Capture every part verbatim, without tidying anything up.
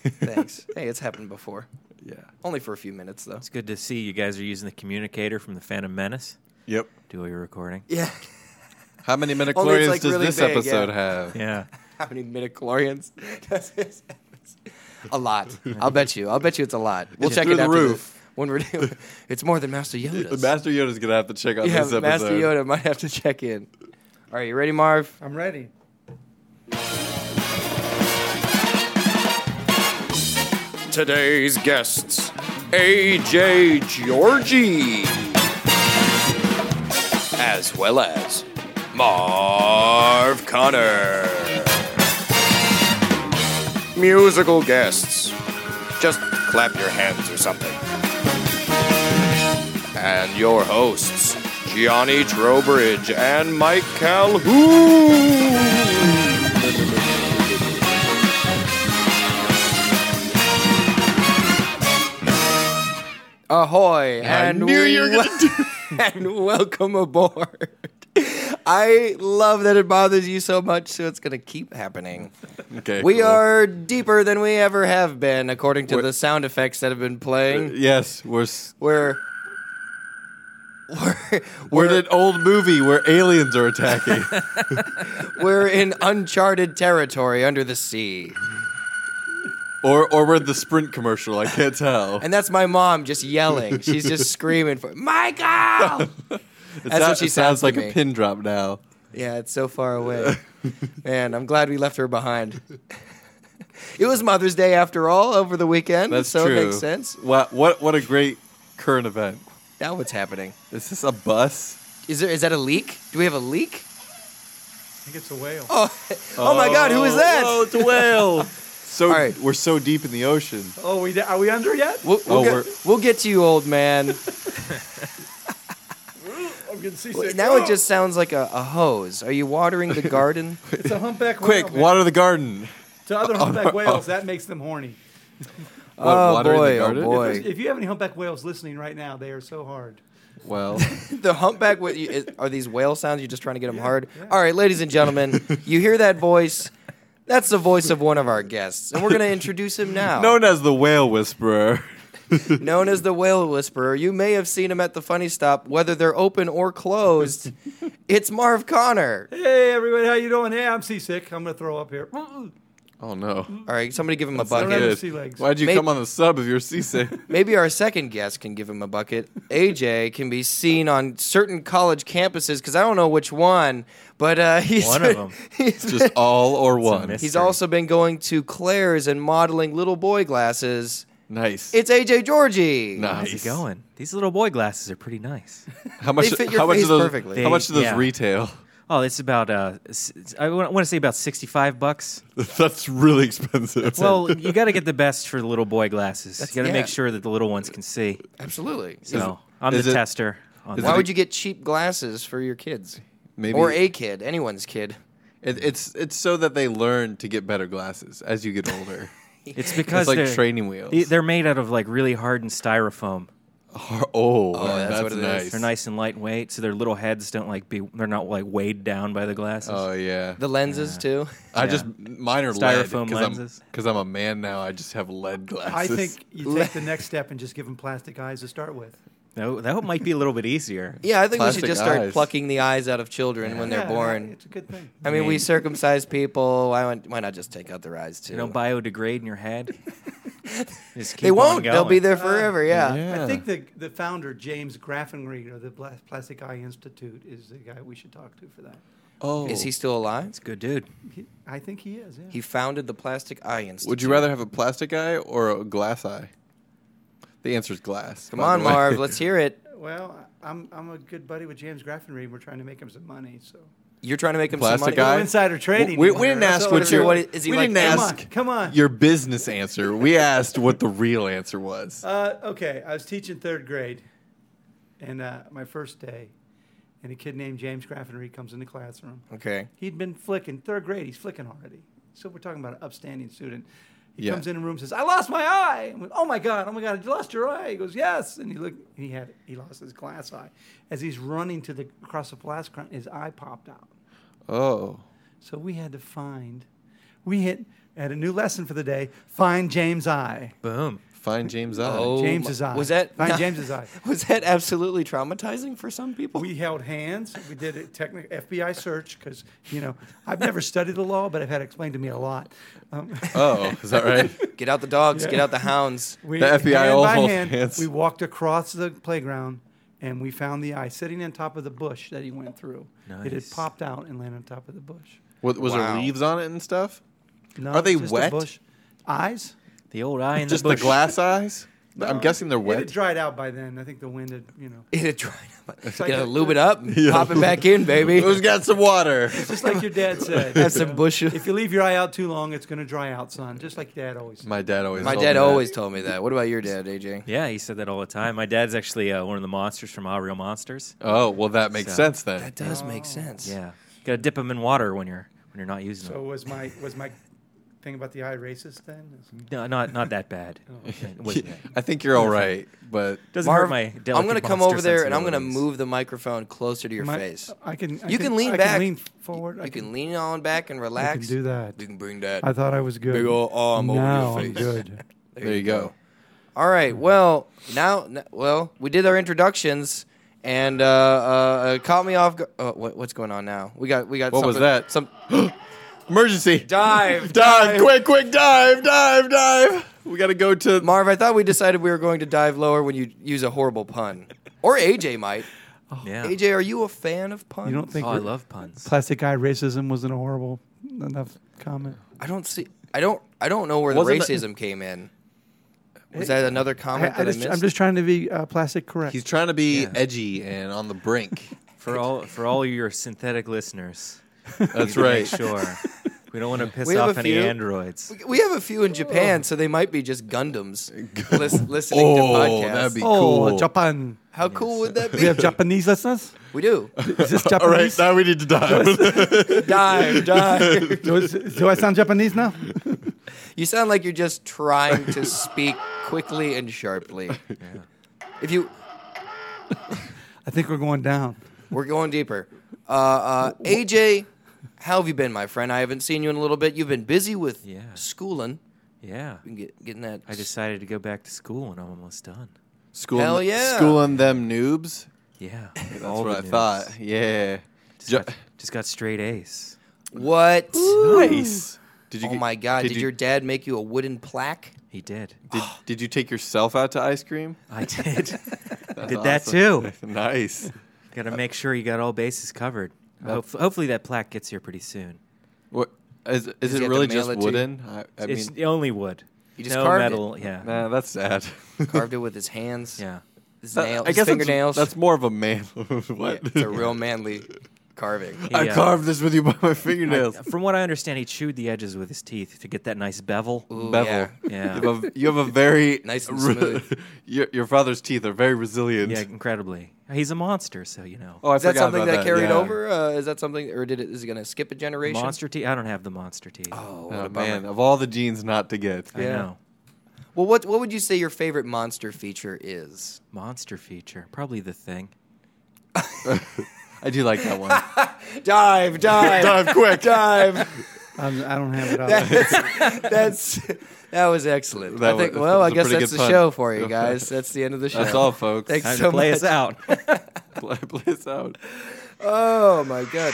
Thanks. Hey, it's happened before. Yeah. Only for a few minutes, though. It's good to see you guys are using the communicator from the Phantom Menace. Yep. Do all your recording. Yeah. How many Only midichlorians it's, like, does really this big, episode yeah. have? Yeah. How many midichlorians does this have? A lot. I'll bet you. I'll bet you it's a lot. We'll It's check through it the after roof. The, when we're doing. It's more than Master Yoda's. Master Yoda's going to have to check out yeah, this episode. Master Yoda might have to check in. All right, you ready, Marv? I'm ready. Today's guests, A J Georgie, as well as Marv Connor. Musical guests. Just clap your hands or something. And your hosts, Gianni Trowbridge and Mike Calhoun. Ahoy! I and knew you were going to do and welcome aboard. I love that it bothers you so much, so it's going to keep happening. Okay, We cool. are deeper than we ever have been, according to We're- the sound effects that have been playing. Yes, we're s- We're we're we're we're, in an old movie where aliens are attacking. we're in uncharted territory under the sea, or or we're in the Sprint commercial. I can't tell. and that's my mom just yelling. She's just screaming for Michael. It That's sou- what she it sounds sounds like to me. a pin drop now. Yeah, it's so far away. Man, I'm glad we left her behind. It was Mother's Day after all over the weekend, That's so true. it makes sense. What what what a great current event. Now what's happening? Is this a bus? Is there is that a leak? Do we have a leak? I think it's a whale. Oh, oh my God, who is that? Oh, it's a whale. So All right. we're so deep in the ocean. Oh, we are we under yet? We'll, we'll, Oh, get, we're- we'll get to you, old man. I'm getting seasick. Now Oh! it just sounds like a, a hose. Are you watering the garden? It's a humpback Quick, whale. man. water the garden. To other humpback whales, that makes them horny. What, Oh, water in the boy, oh, garden? boy. If, if you have any humpback whales listening right now, they are so hard. Well, The humpback, wi- you- is- are these whale sounds? You're just trying to get them Yeah, hard? yeah. All right, ladies and gentlemen, you hear that voice? That's the voice of one of our guests, and we're going to introduce him now. known as the whale whisperer. Known as the Whale Whisperer. You may have seen him at the Funny Stop, whether they're open or closed. It's Marv Connor. Hey, everybody, how you doing? Hey, I'm seasick. I'm going to throw up here. Oh no. All right, somebody give him a I don't have bucket. the sea legs. Why'd you Maybe- come on the sub if you're seasick? Maybe our second guest can give him a bucket. A J can be seen on certain college campuses, because I don't know which one, but uh, he's One of 'em. He's, Just all or one. miss. he's Mystery. also been going to Claire's and modeling little boy glasses. Nice. It's A J Georgie. nice. How's it going? These little boy glasses are pretty nice. How much? They fit your how much face of those? perfectly. How much do those Yeah. retail? Oh, it's about uh, s- I want to say about sixty-five bucks. That's really expensive. Well, you got to get the best for the little boy glasses. That's- You got to yeah. make sure that the little ones can see. Absolutely. So I'm is the it- tester. On is Why that. would you get cheap glasses for your kids? Maybe Or a kid, anyone's kid. it, it's it's so that they learn to get better glasses as you get older. It's because It's like they're, training wheels. they- they're made out of like really hardened styrofoam. oh, that's that's, what it is. nice. They're nice and lightweight, so their little heads don't like be. They're not like weighed down by the glasses. Oh yeah. The lenses, too. I yeah. just mine are Styrofoam lead lenses. because I'm, 'cause I'm a man now. I just have lead glasses. I think you take the next step and just give them plastic eyes to start with. that, that might be a little bit easier. Yeah, I think we Plastic should just start eyes. plucking the eyes out of children when they're Yeah, born. It's a good thing. I mean, we mean- circumcise people. Why, won't- why not just take out their eyes, too? They don't biodegrade in your head. Just keep They on won't. They'll going. be there forever, yeah. Yeah. I think the the founder, James Graffenried of the Bla- Plastic Eye Institute, is the guy we should talk to for that. Oh, Is he still alive? It's a good dude. He, I think he is, yeah. He founded the Plastic Eye Institute. Would you rather have a plastic eye or a glass eye? The answer is glass. Come by on, the way. Marv. Let's hear it. well, I'm I'm a good buddy with James Graffenried. We're trying to make him some money, so. You're trying to make him Plastic some money. eye? No insider trading. We, in we here. didn't That's ask all what it your. is. what is he we like- didn't Come ask on, come on. your business answer. We asked what the real answer was. Uh, okay, I was teaching third grade, and uh, my first day, and a kid named James Graffenried comes in the classroom. Okay. He'd been flicking, third grade, he's flicking already. So we're talking about an upstanding student. He Yeah. comes in the room and says, I lost my eye. I went, oh my God, oh my God, you lost your eye. He goes, yes. And he looked, and he had, he lost his glass eye. As he's running to the, across the classroom, his eye popped out. Oh. So we had to find, we had, And a new lesson for the day: find James' eye. Boom. Find James Eye. Oh, James's my- eye. Was that find James's eye? Was that absolutely traumatizing for some people? We held hands. We did a technical F B I search because you know I've never studied the law, but I've had it explained to me a lot. Um, Oh, is that right? Get out the dogs. Yeah. Get out the hounds. we, The F B I hand all by hold hand, hands. we walked across the playground, and we found the eye sitting on top of the bush that he went through. It had Nice. popped out and landed on top of the bush. Was, was Wow. there leaves on it and stuff? No, Are they just a wet? bush. Eyes? The old eye in Just the the bush. glass eyes? I'm No, guessing they're It wet. had dried out by then. I think the wind had, you know. It had dried up. like Gotta a- lube it up and Yeah. pop it back in, baby. Who's got some water? Just like your dad said. Have some bush. If you leave your eye out too long, it's going to dry out, son. Just like Dad always said. My dad always. My told dad me that. always told me that. What about your dad, A J? Yeah, he said that all the time. My dad's actually uh, one of the monsters from All Real Monsters. Oh well, that makes So- sense then. That does make sense. Yeah, got to dip them in water when you're when you're not using So them. was my was my thing about the eye racist then? No, not not that bad. It wasn't that- I think you're all right, but Doesn't Marv, hurt my I'm delicate gonna come monster over there and I'm gonna sensibilities. move the microphone closer to your Am I- face. I can. I You can lean I back. Can lean forward. I You can lean on back and relax. I can do that. You can bring that I thought I was good. big old arm now over your I'm face. good. there you go. All right. Well, now, n- well, we did our introductions, and uh, uh, it caught me off. Gu- oh, what, what's going on now? We got, we got. What was something- that? Some Emergency! dive, Dive! Quick! Quick! Dive! Dive! Dive! We got to go to. Marv, I thought we decided we were going to dive lower when you use a horrible pun, or A J might. Yeah. A J, are you a fan of puns? You don't think Oh, I re- love puns. plastic eye racism wasn't a horrible enough comment? I don't see. I don't. I don't know where the Wasn't that- racism came in. Was that another comment I, I that I, just, missed? I'm just trying to be uh, plastic correct. He's trying to be Yeah. edgy and on the brink. For all for all your synthetic listeners. That's to right. Make sure. We don't want to piss We have off a any few. androids. We- We have a few in Japan, so they might be just Gundams lis- listening Oh, to podcasts. that'd be oh, cool. Japan. How cool would that be? We have Japanese listeners. We do. Is this All right, Japanese? now we need to dive. dive, dive. do, is- do I sound Japanese now? You sound like you're just trying to speak quickly and sharply. If you, I think we're going down. we're going deeper. Uh, uh, A J, how have you been, my friend? I haven't seen you in a little bit. You've been busy with Yeah. schooling. Yeah. Been get, getting that. I decided to go back to school and I'm almost done. Schooling, Hell yeah. Schooling them noobs. Yeah. That's all what the I news. thought. Yeah. Just, Ju- got, just got straight A's. What? Nice. Did you? Oh get- my God! Did, you, your dad make you a wooden plaque? He did. Did, did you take yourself out to ice cream? I did. That's did that awesome. too. Nice. Got to make sure you got all bases covered. Hope, hopefully that plaque gets here pretty soon. What is? Is he it have really to mail just it to you? wooden? I, I it's mean, only wood. You just no carved metal. Yeah. nah, that's sad. Carved it with his hands. Yeah. His, That- nail, I his guess that's- fingernails. That's, more of a man. what? Yeah, it's a real manly carving. He, I uh, carved this with you by my fingernails. From what I understand, he chewed the edges with his teeth to get that nice bevel. Ooh, Bevel. yeah. Yeah. You have a, you have a very Nice and smooth. your, your father's teeth are very resilient. Yeah, incredibly. He's a monster, so you know. Oh, I Is that forgot something about that carried yeah. over? Uh, is that something, or did it? Is it going to skip a generation? Monster teeth. I don't have the monster teeth. Oh, what Oh a bummer. man, of all the genes not to get. I yeah. know. Well, what what would you say your favorite monster feature is? Monster feature. Probably the thing. I do like that one. Dive, dive, Dive quick. dive. I'm, I don't have it out. That's that was excellent. That I think. was- Well, that I was a guess pretty that's good the pun. show for you guys. That's the end of the show. That's all, folks. Thanks Time so to play much. us out. Play, play us out. Oh my god.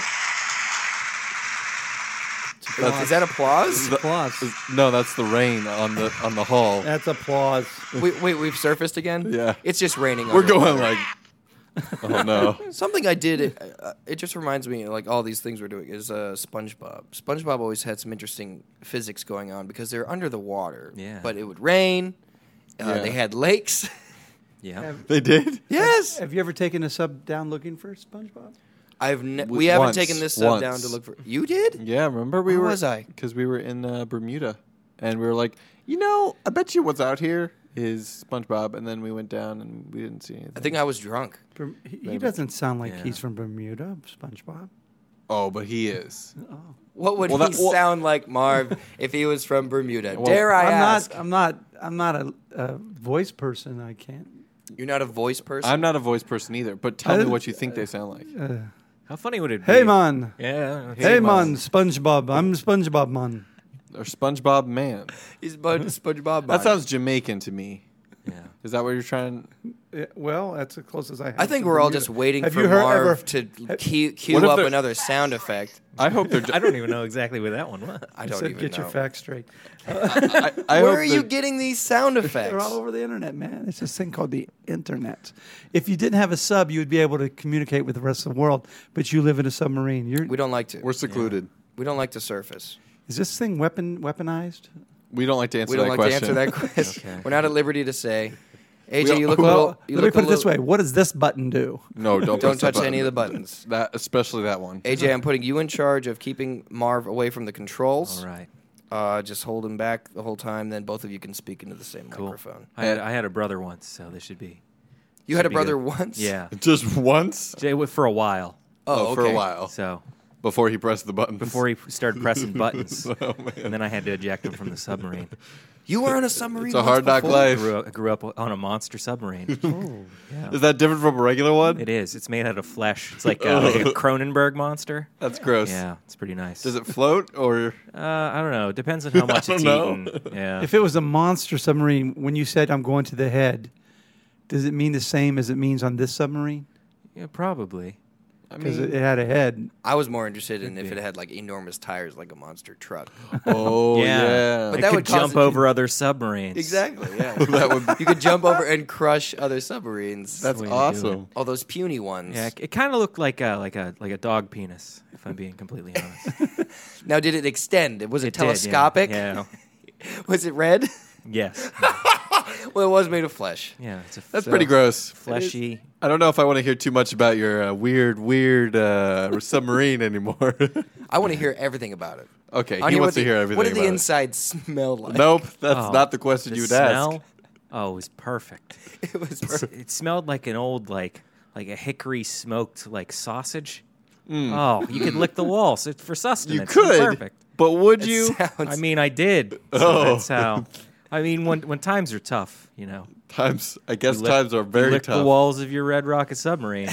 Is that applause? Applause. No, that's the rain on the on the hall. That's applause. Wait, wait, we've surfaced again. Yeah. It's just raining. We're over going there. like, oh no. Something I did. It, uh, it just reminds me, like all these things we're doing, is uh, SpongeBob. SpongeBob always had some interesting physics going on because they're under the water. Yeah. But it would rain. Uh, Yeah. They had lakes. Yeah. Have, They did. yes. have you ever taken a sub down looking for SpongeBob? I've ne- W- we haven't once. taken this sub down Once. to look for. You did? Yeah, remember we Where were was I? because we were in uh, Bermuda, and we were like, you know, I bet you what's out here is SpongeBob, and then we went down and we didn't see anything. I think I was drunk. Berm- He, he Maybe. doesn't sound like Yeah. he's from Bermuda, SpongeBob. Oh, but he is. Oh. What would Well, he that- well- sound like, Marv, if he was from Bermuda? Well, Dare I I'm ask? not. I'm not. I'm not a, a voice person. I can't. You're not a voice person. I'm not a voice person either, but tell I me didn't- what you think they sound like. Uh, How funny would it be? hey man. Yeah. Hey, man. man, SpongeBob. I'm SpongeBob man. Or SpongeBob Man. He's Bud, SpongeBob. That sounds Jamaican to me. Yeah. Is that what you're trying? Yeah, well, that's the closest I have. I think to we're all Bermuda. just waiting Have for you heard Marv ever- to cue, cue What if up they're- another sound effect. I hope they're. I don't even know exactly what that one was. I I don't said, even get know. your facts straight. I, I Where hope are you they're- getting these sound effects? They're all over the internet, man. It's this thing called the internet. If you didn't have a sub, you would be able to communicate with the rest of the world. But you live in a submarine. You're, We don't like to. We're secluded. We don't like to surface. is this thing weapon weaponized? We don't like to answer We don't that like question. to answer that question. Okay. We're not at liberty to say. A J, We- you look a Well, little. You let me look put a it this little- way: what does this button do? No, don't. Don't press that touch any of the button. buttons. That, especially that one. A J, I'm putting you in charge of keeping Marv away from the controls. All right. Uh, just hold him back the whole time. Then both of you can speak into the same Cool. microphone. I had, I had a brother once, so this should be. You had a Should be brother good. once. Yeah. Just once. Jay, for a while. Oh, okay. for a while So before he pressed the button. before he started pressing buttons, Oh man. and then I had to eject him from the submarine. You were on a submarine. It's a once hard knock before? I life. grew up, I grew up on a monster submarine. Oh, Yeah. Is that different from a regular one? It is. It's made out of flesh. It's like, uh, like a Cronenberg monster. That's gross. Yeah, it's pretty nice. Does it float or? Uh, I don't know. It depends on how much I it's don't eaten. Yeah. if it was a monster submarine, when you said I'm going to the head, does it mean the same as it means on this submarine? yeah, probably. I Because mean, it, it had a head. I was more interested in Could if be. it had like enormous tires, like a monster truck. oh yeah. yeah. But it that could would cause jump it to- over other submarines. Exactly. Yeah. That would- You could jump over and crush other submarines. That's the way to do awesome. all those puny ones. Yeah, it kind of looked like a like a like a dog penis, if I'm being completely honest. Now, did it extend? Was it, It did, yeah. telescopic? Yeah. Was it red? Yes. Well, it was made of flesh. Yeah. It's a That's so pretty gross. fleshy. I don't know if I want to hear too much about your uh, weird, weird uh, submarine anymore. I want to hear everything about it. Okay, I he wanna wants the, to hear everything. What did the about it. inside smell like? Nope, that's Oh, not the question the you would smell? ask. Oh, it was perfect. It was It's- perfect. it smelled like an old like like a hickory smoked like sausage. Mm. Oh, you could lick the walls It's for You sustenance. It was could, Perfect. but would It you? sounds- I mean, I did. So Oh. that's how. I mean, when when times are tough, you know, Times, I guess you lick- times are you very lick tough. the walls of your Red Rocket submarine.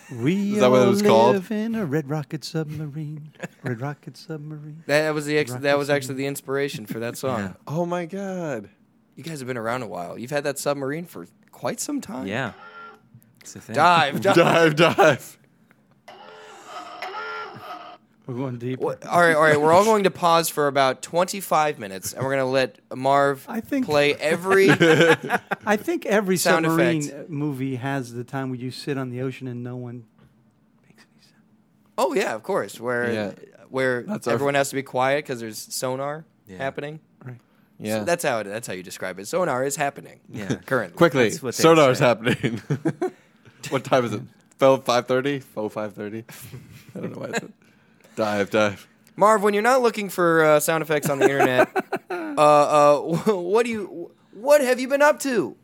We Is that what it all was called? live in a red rocket submarine. Red rocket submarine. That was the ex- that was Rocket actually the inspiration for that song. Yeah. Oh my god! You guys have been around a while. You've had that submarine for quite some time. Yeah, it's a thing. Dive, dive. Dive, dive. We're going deeper. What- all right, all right. We're all going to pause for about twenty-five minutes, and we're going to let Marv I think- play every. I think every Sound submarine effect. movie has the time where you sit on the ocean and no one makes any sound. Oh yeah, of course. Where Yeah. where That's our- everyone has to be quiet because there's sonar Yeah. happening. Right. Yeah. So that's how it, that's how you describe it. Sonar is happening. Yeah. Currently. Quickly, That's what they sonar's say. happening. What time is it? Five thirty. Faux five thirty. I don't know why. It's dive, dive. Marv, when you're not looking for uh, sound effects on the internet, uh, uh, what do you? What have you been up to?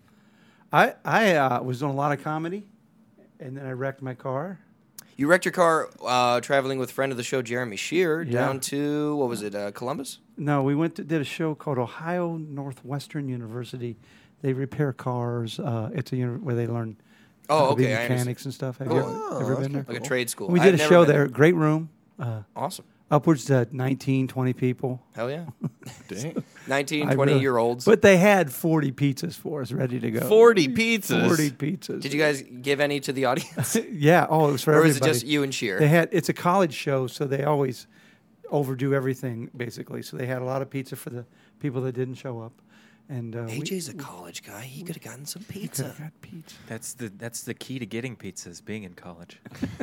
I I uh, was doing a lot of comedy, and then I wrecked my car. You wrecked your car uh, traveling with friend of the show Jeremy Shear Yeah. down to what was it? Uh, Columbus. No, we went to did a show called Ohio Northwestern University. They repair cars. Uh, it's a uni- where they learn Oh, how to be okay. I understand. mechanics and stuff. Have Cool. you ever, Oh, ever that's been there? Like a trade school. We I've did a never show been there. Great room. Uh, Awesome. upwards to nineteen, twenty people. Hell yeah. Dang. nineteen, I twenty really- year olds. But they had forty pizzas for us ready to go. Forty pizzas. forty pizzas. Did you guys give any to the audience? Yeah. Oh, it was for Or was it everybody. just you and Shear? They had. It's a college show, so they always overdo everything basically. So they had a lot of pizza for the people that didn't show up. And uh, A J's a college guy. He could have gotten some we pizza. could've got pizza. That's the that's the key to getting pizzas. Being in college.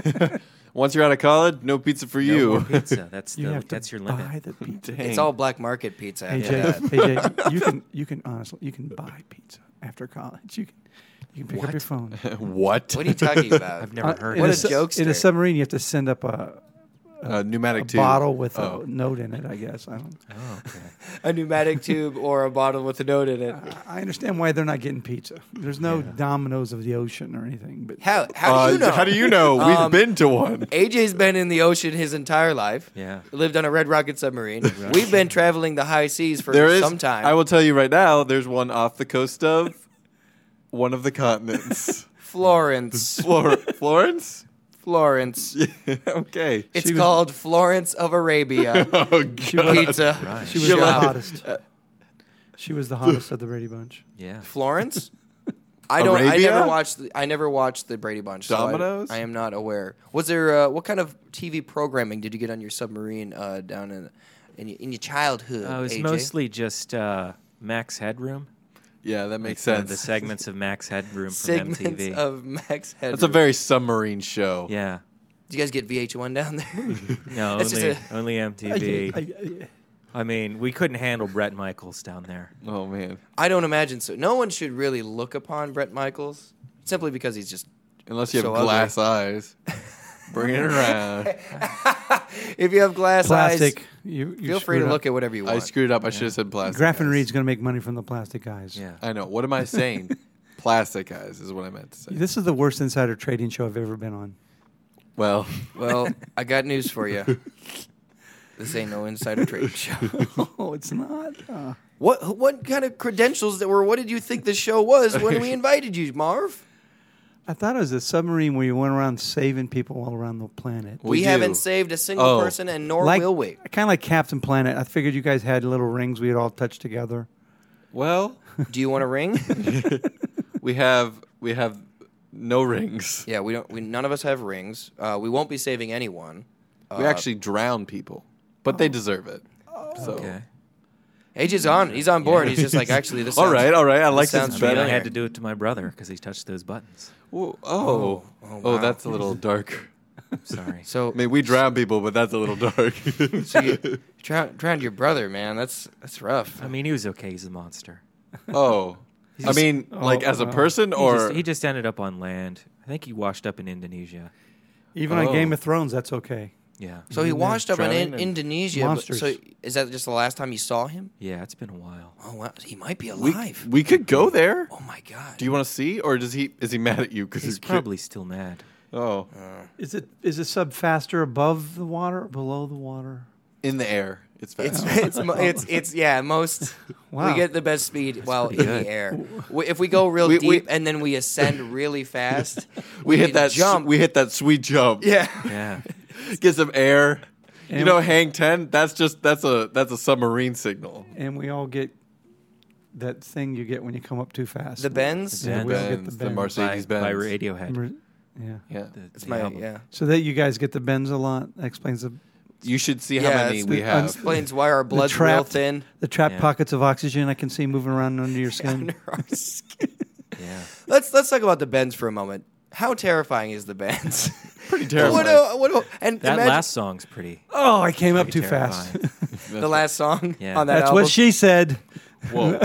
Once you're out of college, no pizza for No you. more pizza. That's You the have to that's your buy limit. the pizza. Dang. It's all black market pizza. A after J, that. A J, you can you can honestly you can buy pizza after college. You can you can pick up What? your phone. What? What are you talking about? I've never Uh, heard in What of a it. su- jokester. In a submarine, you have to send up a, A pneumatic a tube. bottle with Oh. a note in it. I guess I don't. Oh, okay. A pneumatic tube or a bottle with a note in it. I understand why they're not getting pizza. There's no Yeah. Dominoes of the ocean or anything. But How how Uh, do you know? How do you know? We've Um, been to one. A J's been in the ocean his entire life. Yeah. Lived on a Red Rocket submarine. We've been traveling the high seas for There is. some time. I will tell you right now. There's one off the coast of one of the continents. Florence. Flor- Florence. Florence. Okay. It's She was- called Florence of Arabia. Oh, She was, Pizza. Right. she was You're the like- hottest. She was the hottest of the Brady Bunch. Yeah. Florence? I don't. I Arabia? never watched. The, I never watched the Brady Bunch. so I- Domino's? I, am not aware. Was there? Uh, what kind of T V programming did you get on your submarine uh, down in in your, in your childhood? Uh, it was A J? mostly just uh, Max Headroom. Yeah, that makes Like, uh, sense. The segments of Max Headroom from segments M T V. of Max Headroom. That's a very submarine show. yeah. Did you guys get V H one down there? No, That's only, just only M T V. I- I- I mean, we couldn't handle Brett Michaels down there. Oh man. I don't imagine so. No one should really look upon Brett Michaels simply because he's just. Unless you have So ugly. glass eyes. Bring it around. If you have glass plastic. eyes, You, you feel free screwed to up. look at whatever you want. I screwed up. I should have said plastic. Graffin eyes. Reed's going to make money from the plastic eyes. Yeah. I know. What am I saying? Plastic eyes is what I meant to say. This is the worst insider trading show I've ever been on. Well, Well, I got news for you. This ain't no insider trading show. Oh, it's not. Uh, What what kind of credentials that were? What did you think the show was when we invited you, Marv? I thought it was a submarine where you went around saving people all around the planet. We We, do. haven't saved a single Oh. person, and nor like, will we. Kind of like Captain Planet. I figured you guys had little rings we'd all touch together. well, Do you want a ring? we have we have no rings. Yeah, we don't. We none of us have rings. Uh, we won't be saving anyone. We Uh, actually drown people, but they deserve it. So. Okay. A J's on. He's on board. He's just like, actually, this. All Sounds, right, all right. I like sounds this I, mean, better. I had to do it to my brother because he touched those buttons. Whoa, oh, Oh, oh, wow. that's a little dark. Sorry. So, I mean, we drown people, but that's a little dark. so you, you drowned, drowned your brother, man. That's that's rough. I mean, he was okay. He's a monster. oh, I mean, like Oh, as a uh, person, He, or just, he just ended up on land. I think he washed up in Indonesia. Even Oh. on Game of Thrones, that's okay. Yeah. So he washed up in, drowning in and Indonesia. But, monsters. so is that just the last time you saw him? Yeah, it's been a while. Oh, wow. He might be we, alive. we could go there. oh my God. Do you want to see, or does he? Is he mad at you because He's probably still mad. Oh, Is it is it sub faster above the water or below the water? in the air. It's fast. It's it's mo- it's it's yeah. Most Wow. we get the best speed while in pretty good. the air. We, if we go real We- deep we- and then we ascend really fast, we hit can that jump. We hit that sweet jump. yeah. Yeah. Get some air. You And- know, hang ten. That's just that's a that's a submarine signal. And we all get that thing you get when you come up too fast. The bends. Yeah, we all get Benz, the the Benz. Mercedes by, by Benz. Radiohead. Yeah. Yeah, The, It's the my album. yeah. So that you guys get the bends a lot. That explains the you should see Yeah, how many it's we the- have. Explains why our blood's real trapped- thin. the trapped Yeah. pockets of oxygen I can see moving around under your skin. Under our skin. Yeah. Let's let's talk about the bends for a moment. How terrifying is the bends? Pretty terrifying. what do, what do, and That imagine last song's pretty. Oh, I came up pretty too fast. terrifying. the last song Yeah. on that That's album. what she said. Whoa,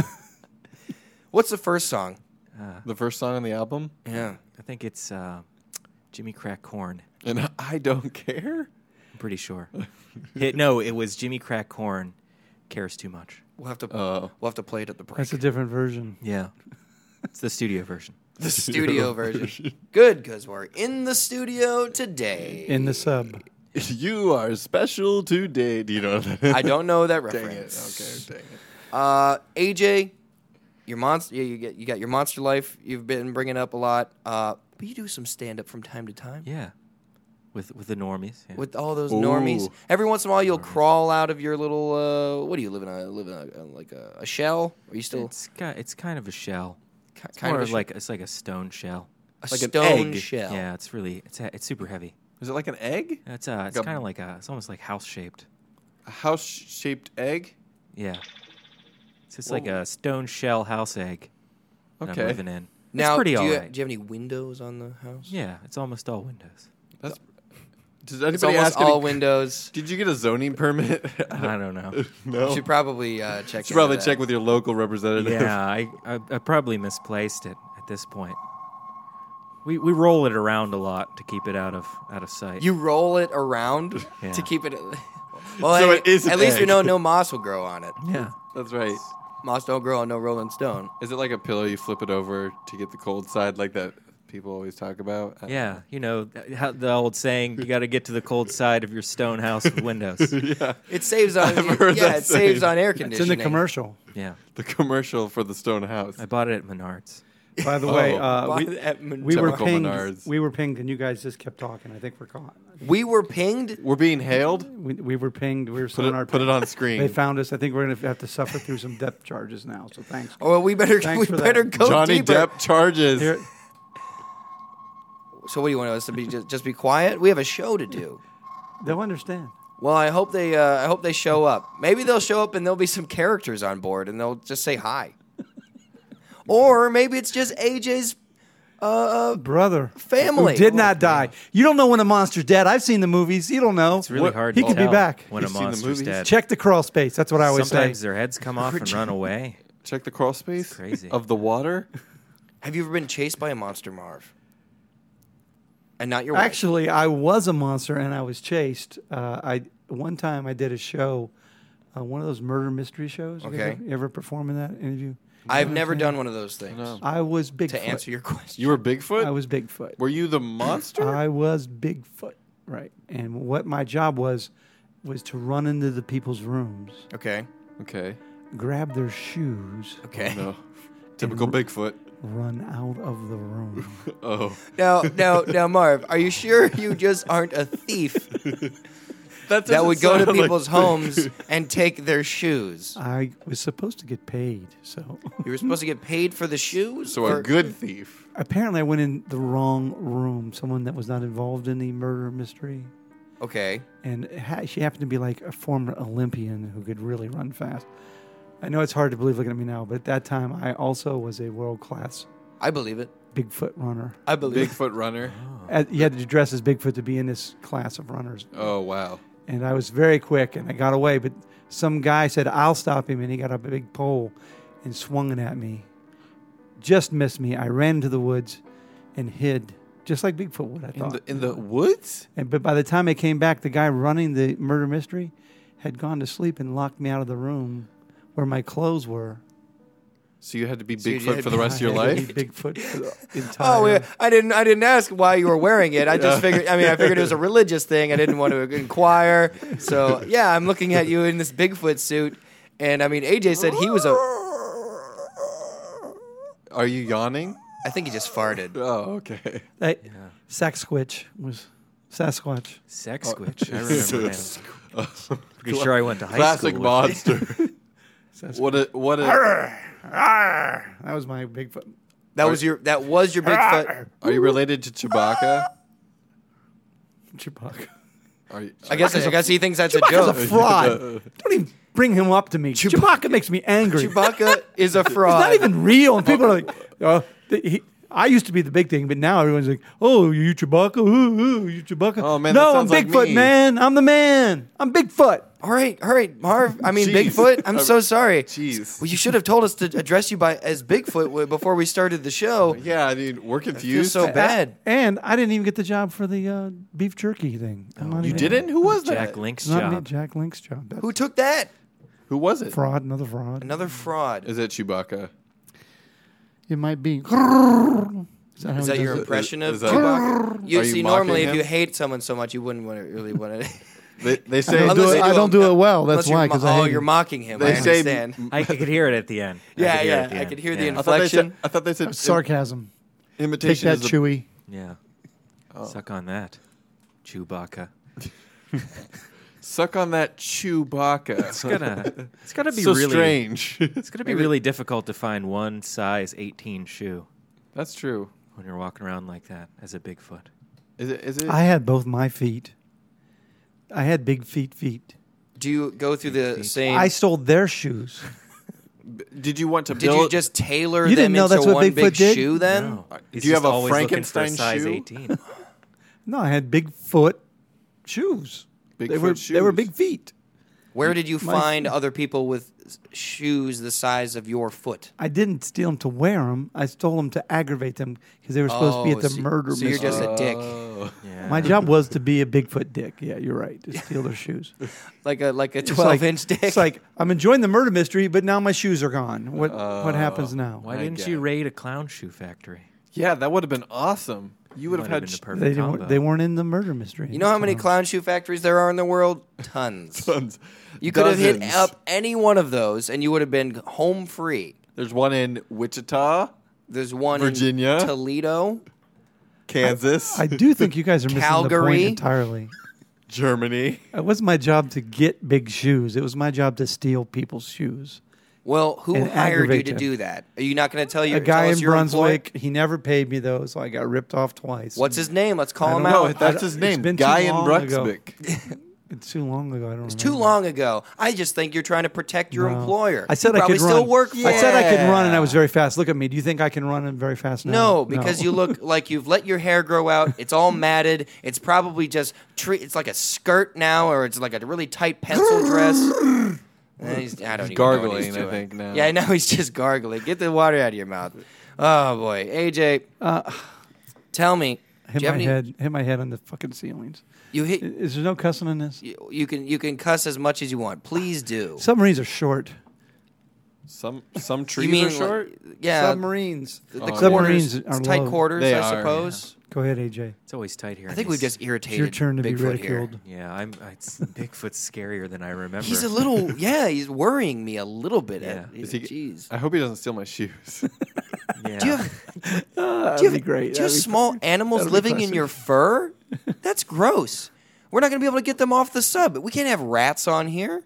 What's the first song? Uh, the first song on the album, Yeah. I think it's uh, Jimmy Crack Corn. and I don't care. I'm pretty sure. It, no, it was Jimmy Crack Corn. Cares too much. We'll have to Uh, we'll have to play it at the break. That's a different version. Yeah. It's the studio version. the studio version. Good, because we're in the studio today. In the sub. You are special today. Do you know that? I don't know that Dang it. reference. Okay, dang it. Uh, A J, your monster. Yeah, you get you got your monster life. You've been bringing up a lot. Uh, but you do some stand up from time to time Yeah. With with the normies. Yeah. with all those Ooh. normies. Every once in a while, you'll crawl out of your little. Uh, what do you live in a live in a, like a, a shell? Are you still It's ki- it's kind of a shell. ki- It's kind more of a sh- like it's like a stone shell. a like an stone egg. shell? Yeah, it's really it's a- it's super heavy. Is it like an egg? It's uh it's a- kind of like a it's almost like house shaped. A house-shaped egg? Yeah. It's just like a stone shell house egg that I'm Okay. living in. Now, it's pretty do you, alright. do you have any windows on the house? Yeah, it's almost all windows. That's. Does It's anybody almost ask? any- all windows. Did you get a zoning permit? I don't know. no. You should probably uh, check. should probably into check that. with your local representative. Yeah, I, I I probably misplaced it at this point. We we roll it around a lot to keep it out of out of sight. You roll it around Yeah. to keep it. Well, So hey, it is an at least we egg. know no moss will grow on it. yeah. That's right. Moss don't grow on no Rolling Stone. Is it like a pillow you flip it over to get the cold side, like that people always talk about? I don't Yeah, you know th- how the old saying: you got to get to the cold side of your stone house with windows. know. yeah. It saves on. I've heard yeah, that it saves saying. on air It's in conditioning. the commercial. Yeah, The commercial for the stone house. I bought it at Menards. By the Oh. way, uh, Buy we, at Menards. we were Typical pinged. Menards. We were pinged, and you guys just kept talking. I think we're caught. We were pinged. We're being hailed. We, we were pinged. We were Put sonar it, put it on screen. They found us. I think we're going to have to suffer through some depth charges now. So thanks. Oh, well, we better Thanks we for that. better go Johnny deeper. Depp charges. Here, So what do you want us to be? Just, just be quiet? We have a show to do. they'll understand. Well, I hope they. Uh, I hope they show up. Maybe they'll show up and there'll be some characters on board and they'll just say hi. Or maybe it's just A J's uh, Brother, family. who did not die. You don't know when a monster's dead. I've seen the movies. You don't know. It's really What- hard he to could be tell back. when a You've seen the monster's movies? dead. Check the crawl space. That's what I always Sometimes say. their heads come off and run away. Check the crawl space crazy. of the water. Have you ever been chased by a monster, Marv? And not your wife. Actually, I was a monster and I was chased. Uh, I one time I did a show, uh, one of those murder mystery shows. You Okay. ever, you ever perform in that interview? I've never done one of those things. No. I was Bigfoot. To answer your question, You were Bigfoot. I was Bigfoot. Were you the monster? I was Bigfoot, right? And what my job was was to run into the people's rooms, okay, okay. grab their shoes, okay. No. Typical Bigfoot. run out of the room. Oh. Now, now, now, Marv, are you sure you just aren't a thief that doesn't would go to sound like- people's homes and take their shoes? I was supposed to get paid, so You were supposed to get paid for the shoes. So Or- a good thief. apparently I went in the wrong room. Someone that was not involved in the murder mystery. Okay. And it ha- she happened to be like a former Olympian who could really run fast. I know it's hard to believe looking at me now, but at that time I also was a world class I believe it. Bigfoot runner. I believe it. Bigfoot runner. Uh, You had to dress as Bigfoot to be in this class of runners. Oh wow. And I was very quick and I got away, but some guy said, I'll stop him. And he got a big pole and swung it at me. Just missed me. I ran into the woods and hid, just like Bigfoot would, I In thought. the in the woods? And, but by the time I came back, the guy running the murder mystery had gone to sleep and locked me out of the room where my clothes were. So you had to be So you Bigfoot had for the rest of your I had to life? be Bigfoot for the entire. Oh, yeah. I didn't. I didn't ask why you were wearing it. I just figured. I mean, I figured it was a religious thing. I didn't want to inquire. So yeah, I'm looking at you in this Bigfoot suit, and I mean, A J said he was a. Are you yawning? I think he just farted. Oh, okay. Hey, Sasquatch was Sasquatch. Sex Squitch. I remember him. Pretty sure I went to high Classic school. with monster. Sasquatch. what a what a That was my Bigfoot. That was your. That was your Bigfoot. Are you related to Chewbacca? Chewbacca. Are you, I guess. I guess he thinks that's a Chewbacca's a joke. fraud. Don't even bring him up to me. Chewbacca makes me angry. Chewbacca is a fraud. It's not even real, and people are like, uh, the, he, I used to be the big thing, but now everyone's like, "Oh, you Chewbacca? Ooh, ooh, you Chewbacca?" Oh, man, that no, I'm sounds like Bigfoot, me. man. I'm the man. I'm Bigfoot. All right, all right, Marv. I mean, Jeez. Bigfoot. I'm so sorry. Jeez. Well, you should have told us to address you by as Bigfoot w- before we started the show. Yeah, I mean, we're I feel confused. so bad. And I didn't even get the job for the uh, beef jerky thing. I'm not You even- didn't? Who was that? Jack Link's It's not me, job. Jack Link's job. That's Who took that? Who was it? fraud? Another fraud. Another fraud. Is it Chewbacca? It might be. Is that, how Is he that does your it? impression is of that- Chewbacca? You Are you see, mocking normally, if him? you hate someone so much, you wouldn't want to really want to. They, they I say don't, do Unless it, they I do don't it- do it well. That's Unless you're why. mo- Because I oh, hate you're it. mocking him. They I say understand. I, I could hear it at the end. I Yeah, could hear it yeah, at the I end. could hear the yeah. I thought they said. inflection. I thought they said sarcasm. Take imitation that, is a- Chewy. Yeah. Oh. Suck on that, Chewbacca. Suck on that Chewbacca. It's gonna. It's gonna be so really. strange. It's gonna be really difficult to find one size eighteen shoe That's true. when you're walking around like that as a Bigfoot. Is it? Is it? I had both my feet. I had big feet feet. Do you go through the same? I stole their shoes. did you want to Did build? you just tailor You them didn't know into that's what one Bigfoot big did? shoe? Then No. He's Do you just have a always looking for Frankenstein size shoe? eighteen. No, I had big foot shoes. they Bigfoot were shoes. they were big feet. where did you My find feet. other people with s- shoes the size of your foot? I didn't steal them to wear them. I stole them to aggravate them because they were supposed to be Oh, at the so- murder so you're mystery. just a dick, Oh. Yeah. My job was to be a Bigfoot dick. Yeah, you're right. To steal their shoes. like a like a It's twelve like- inch dick. It's like I'm enjoying the murder mystery, but now my shoes are gone. What what happens now? Why I didn't get you it. raid a clown shoe factory? Yeah, that would have been awesome. You would have Might had. been the sh- perfect They combo. didn't. They weren't in the murder mystery. you know how many So- clown shoe factories there are in the world? Tons. tons. You could have hit Dozens. up any one of those, and you would have been home free. There's one in Wichita. There's one Virginia. in Toledo, Kansas, I do think you guys are missing the Calgary. point entirely. Germany. It wasn't my job to get big shoes. It was my job to steal people's shoes. Well, who And hired you aggravate to them. do that? Are you not going to tell you? A guy tell us in your Brunswick, employer? he never paid me though, so I got ripped off twice. What's his name? Let's call I him don't out. know. No, that's I- his it's name. been too Guy in long ago. Brunswick. It's too long ago. I don't. It's too long ago. I just think you're trying to protect your No. employer. I said you I probably could still run. work for I said I could run, and I Yeah. was very fast. Look at me. Do you think I can run very fast now? No, because you look like you've let your hair grow out. It's all matted. It's probably just tre- it's like a skirt now, or it's like a really tight pencil dress. Eh, he's, I don't He's even know what gargling, he's I doing. think, now. Yeah, I know he's just gargling. Get the water out of your mouth. Oh boy, A J, Uh, tell me. hit do you have my any- head. Hit my head on the fucking ceilings. You hit. I- Is there no cussing in this? You, you can you can cuss as much as you want. Please do. Submarines are short. Some some trees you mean are short. like- yeah, Submarines. the, the Oh, quarters, Submarines it's are tight low. quarters, They I are, suppose. Go ahead, A J. It's always tight here. I in think we've these- just irritated It's your turn to be Bigfoot ridiculed. here. Yeah, I'm. It's, Bigfoot's scarier than I remember. He's a little, yeah, he's worrying me a little bit. Yeah. Ed. Is he- Jeez. I hope he doesn't steal my shoes. Yeah. Do you have, Uh, do you have, that'd be great. do you have That'd be small perfect. animals That'd be living in classic. your fur? That's gross. We're not going to be able to get them off the sub. We can't have rats on here.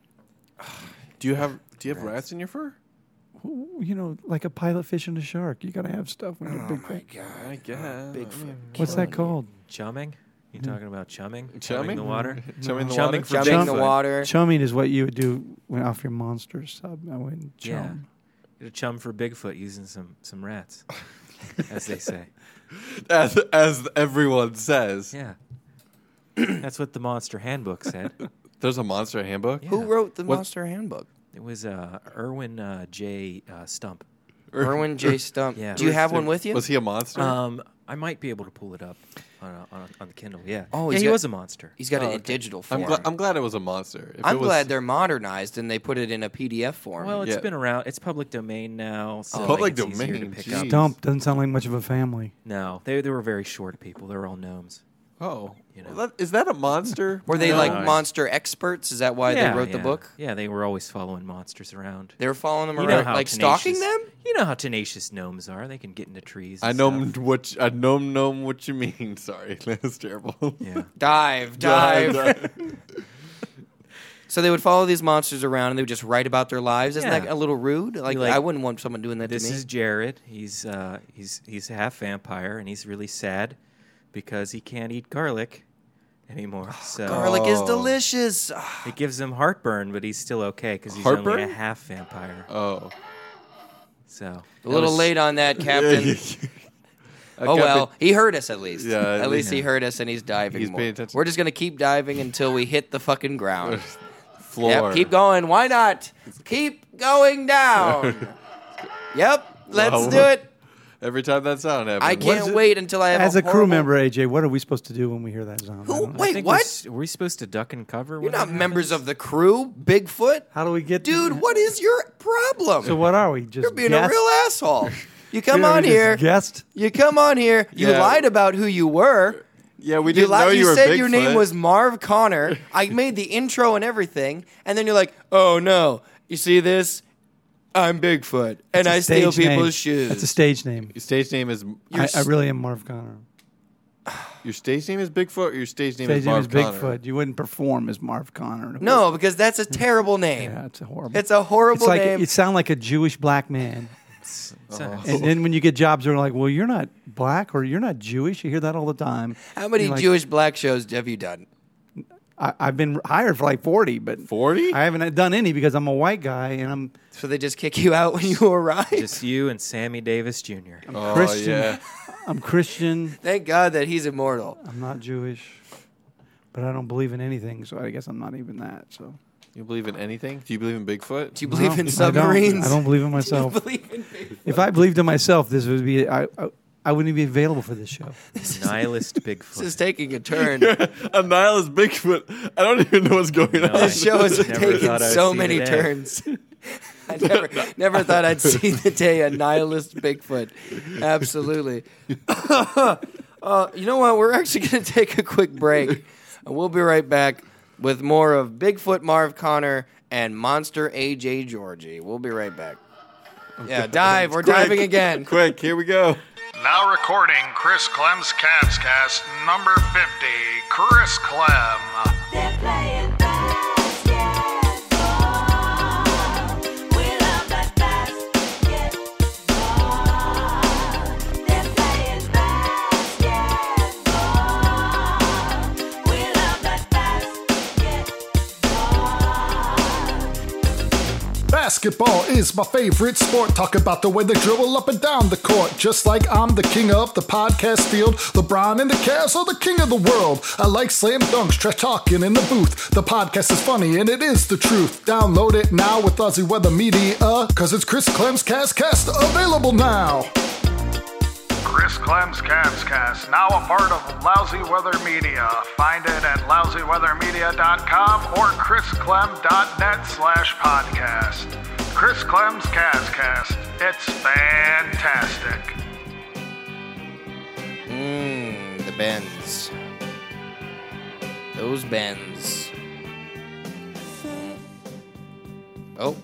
Do you have Do you have rats in your fur? You know, like a pilot fishing a shark. You got to have stuff when you're Oh big. my fish. god. I guess. Bigfoot. What's that called? chumming. You talking about chumming? Chumming the water. Chumming the Chumming water. for Jumping Bigfoot. the water. Chumming is what you would do when off your monster sub. I wouldn't chum. Yeah. Get a chum for Bigfoot using some some rats, as they say. As as everyone says. Yeah. That's what the Monster Handbook said. There's a monster handbook. Yeah. Who wrote the What- Monster Handbook? It was uh, Irwin uh, J. Uh, Stump. Irwin J. Stump. Yeah. Do you have one with you? Was he a monster? Um, I might be able to pull it up on a, on, a, on the Kindle. Yeah. Oh, yeah, he's he got- was a monster. He's got Oh, it in okay. digital form. I'm, gla- I'm glad it was a monster. If I'm it was, glad they're modernized and they put it in a P D F form. Well, it's Yeah. been around. It's public domain now. So Oh. Public it's easier to domain, pick geez. up. Stump doesn't sound like much of a family. No, they they were very short people. They were all gnomes. Oh, You know. Well, that, is that a monster? Were they No, like I- monster experts? Is that why yeah, they wrote the yeah. book? Yeah, they were always following monsters around. They were following them You know around, how like tenacious- stalking them? You know how tenacious gnomes are. They can get into trees. I and know stuff. what I know know what you mean. Sorry, that's terrible. Yeah. Dive, dive. So they would follow these monsters around and they would just write about their lives. Isn't Yeah. that a little rude? Like, like, I wouldn't want someone doing that This to me. is Jared. He's uh, he's he's half vampire, and he's really sad because he can't eat garlic anymore. So Garlic is Oh. delicious. it gives him heartburn, but he's still okay because he's only a Heartburn? half vampire. Oh, So A little was- late on that, Captain. Uh, Oh Captain- well, he heard us at least. Yeah, at, at least he least- heard us, and he's diving He's more. paying attention. We're just gonna keep diving until we hit the fucking ground. floor. Yep, keep going. Why not? Keep going down. Yep, let's Wow. do it. Every time that sound happens. I What is can't it? wait until I have As a a crew horrible- member, A J, what are we supposed to do when we hear that sound? I Who? don't know. I Wait, think what? We're, s- were we supposed to duck and cover? You're when not that members happens? of the crew, Bigfoot. How do we get, Dude, what is your problem? So what are we? Just You're being guest? a real asshole. You come Are we on just here. Guest. You come on here. You Yeah. lied about who you were. Yeah, we You, didn't li- know you, you were said your name Bigfoot. was Marv Connor. I made the intro and everything, and then you're like, "Oh no, you see this? I'm Bigfoot, and It's a I steal stage name. people's shoes." That's a stage name. Your stage name is I, I s- really am Marv Connor. your stage name is Bigfoot. Or your stage name Stage is name Marv is Connor? Bigfoot. You wouldn't perform as Marv Connor. No, because that's a terrible name. Yeah, it's a horrible. It's a horrible It's like name. you sound like a Jewish black man. It's Oh. a- And then when you get jobs, they're like, "Well, you're not black or you're not Jewish." You hear that all the time. How many You're like, Jewish black shows have you done? I, I've been hired for like forty, but Forty? I haven't done any because I'm a white guy and I'm So they just kick you out when you arrive? just you and Sammy Davis Junior Oh Christian. yeah. I'm Christian. Thank God that he's immortal. I'm not Jewish, but I don't believe in anything, so I guess I'm not even that. So You believe in anything? Do you believe in Bigfoot? Do you believe No, in I don't. submarines? I don't believe in Do you myself. believe in Bigfoot? If I believed in myself, this would be I. I, I wouldn't be available for this show. Nihilist This Bigfoot. is taking a turn. A nihilist Bigfoot. I don't even know what's going No, on. I- This show has Never taken thought I'd so see many the day. turns. I never, never thought I'd see the day a nihilist Bigfoot. Absolutely. uh, you know what? We're actually going to take a quick break. And we'll be right back with more of Bigfoot Marv Connor and Monster A J Georgie. We'll be right back. Yeah, dive. We're Quick. diving again. Quick, here we go. Now recording Chris Clem's Cavs Cast number fifty. Chris Clem. They're playing basketball. We love that basketball. They're playing basketball. We love that basketball. Basketball is my favorite sport. Talk about the way they dribble up and down the court. Just like I'm the king of the podcast field. LeBron and the Cavs are the king of the world. I like slam dunks, trash talking in the booth. The podcast is funny and it is the truth. Download it now with Aussie Weather Media, cause it's Chris Clem's Cast Cast available now. Chris Clem's Cavs Cast, now a part of Lousy Weather Media. Find it at lousy weather media dot com or chris clem dot net slash podcast. Chris Clem's Cavs Cast. It's fantastic. Mmm, the bends. Those bends. Oh.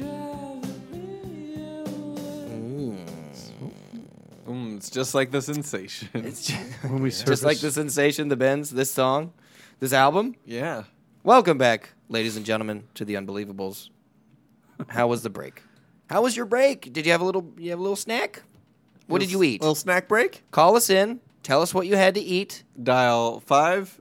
Mm, it's just like the sensation. It's just, When we just like the sensation, the bends, this song, this album. Yeah. Welcome back, ladies and gentlemen, to the Unbelievables. How was the break? How was your break? Did you have a little? You have a little snack? What did you eat? Little snack break. Call us in. Tell us what you had to eat, Dial five.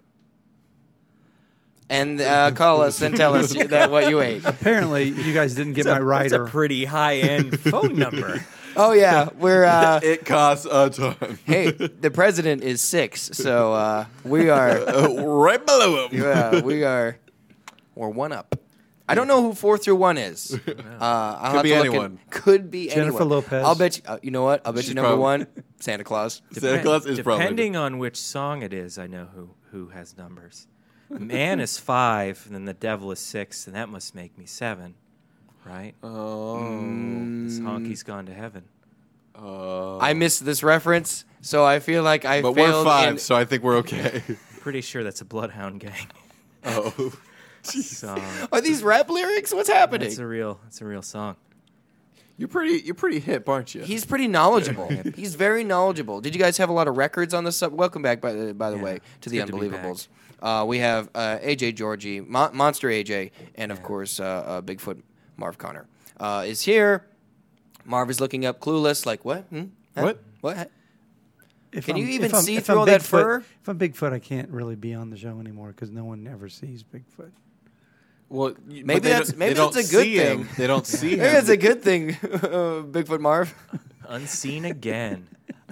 and uh, call us and tell us that what you ate. Apparently, you guys didn't get my That's rider. a pretty high-end phone number. Oh yeah, we're. Uh, It costs a ton. hey, the president is six, so uh, we are. Uh, right below him. Yeah, we are. We're one up. I don't know who four through one is. Uh, I'll Could have be to look anyone. in- could be Jennifer anyone. Lopez. I'll bet you. Uh, you know what? I'll bet She's you number probably- one, Santa Claus. Santa Claus is probably. Depending on which song it is, I know who, who has numbers. Man is five, and then the devil is six, and that must make me seven, right? Oh. This honky's gone to heaven. Uh, I missed this reference, so I feel like I but failed. we're five, in- so I think we're okay. Pretty sure that's a Bloodhound Gang oh. song. Are these rap lyrics? What's happening? It's a real, it's a real song. You're pretty. You're pretty hip, aren't you? He's pretty knowledgeable. He's very knowledgeable. Did you guys have a lot of records on this? Sub- Welcome back, by the by the Yeah, way, to it's the good to be Unbelievables. Uh, we have uh, A J Georgie, Mon- Monster A J, and of course uh, uh, Bigfoot Marv Connor uh, is here. Marv is looking up Clueless. Like what? Hmm? Huh? What? What? If Can I'm- you even if I'm- see if through I'm all that Bigfoot- fur? If I'm Bigfoot, I can't really be on the show anymore because no one ever sees Bigfoot. Well, y- Maybe but they that's- don't- maybe they don't that's a good see thing. him. They don't see him. Maybe that's a good thing, uh, Bigfoot Marv. Unseen again.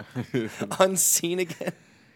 Unseen again.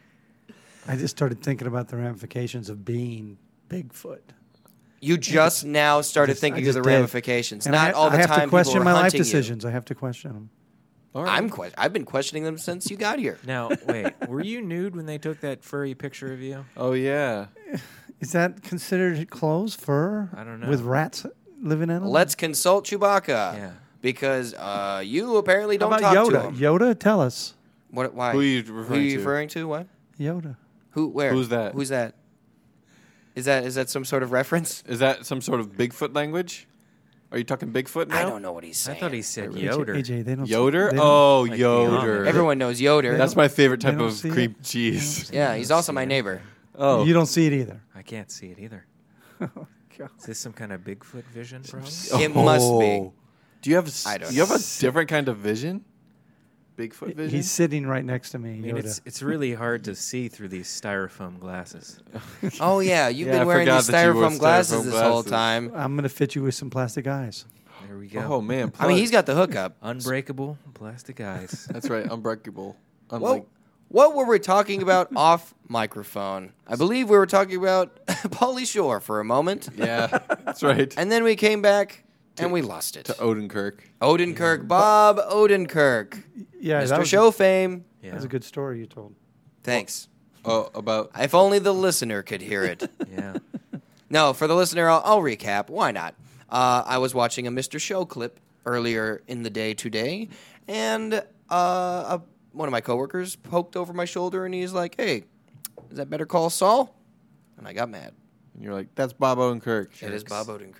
I just started thinking about the ramifications of being Bigfoot. You just now started Just- I thinking of the just did. ramifications. And Not I, all the I have time to question people my were life hunting you. decisions. I have to question them. All right. I'm que- I've been questioning them since you got here. Now, wait, were you nude when they took that furry picture of you? Oh yeah. Is that considered clothes, fur? I don't know. With rats living in them? Let's consult Chewbacca. Yeah. Because uh, you apparently How don't about talk to Yoda? him. Yoda, tell us. What? Why? Who are you Who referring are you to? referring to? What? Yoda. Who? Where? Who's that? Who's that? Is that is that some sort of reference? Is that some sort of Bigfoot language? Are you talking Bigfoot now? I don't know what he's I saying. thought he said A J, Yoder. A J, they don't Yoder? They don't, Oh, like Yoder. Everyone knows Yoder. That's my favorite They type don't of see cream it. cheese. yeah, he's also my neighbor. Oh. You don't see it either. I can't see it either. God. Is this some kind of Bigfoot vision problem? It must be. Oh. Do you have s- I don't do you have a know. different kind of vision? Bigfoot vision? He's sitting right next to me. I mean, Yoda. it's it's really hard to see through these styrofoam glasses. Oh yeah, you've Yeah, I been wearing forgot these that you wore styrofoam glasses styrofoam this whole glasses. time. I'm going to fit you with some plastic eyes. There we go. Oh man. I mean, plus- he's got the hookup. Unbreakable plastic eyes. That's right, unbreakable. What, Unlike what were we talking about off microphone? I believe we were talking about Pauly Shore for a moment, Yeah, that's right. and then we came back and we lost it. to Odenkirk. Odenkirk, Bob Odenkirk, Yeah, that Mister was, Show fame. Yeah. that was a good story you told. Thanks. Oh, about If only the listener could hear it. Yeah. No, for the listener, I'll, I'll recap. Why not? Uh, I was watching a Mister Show clip earlier in the day today, and uh, a, one of my coworkers poked over my shoulder, and he's like, "Hey, is that Better Call Saul?" And I got mad. and you're like, that's Bob Odenkirk. It is Bob Odenkirk.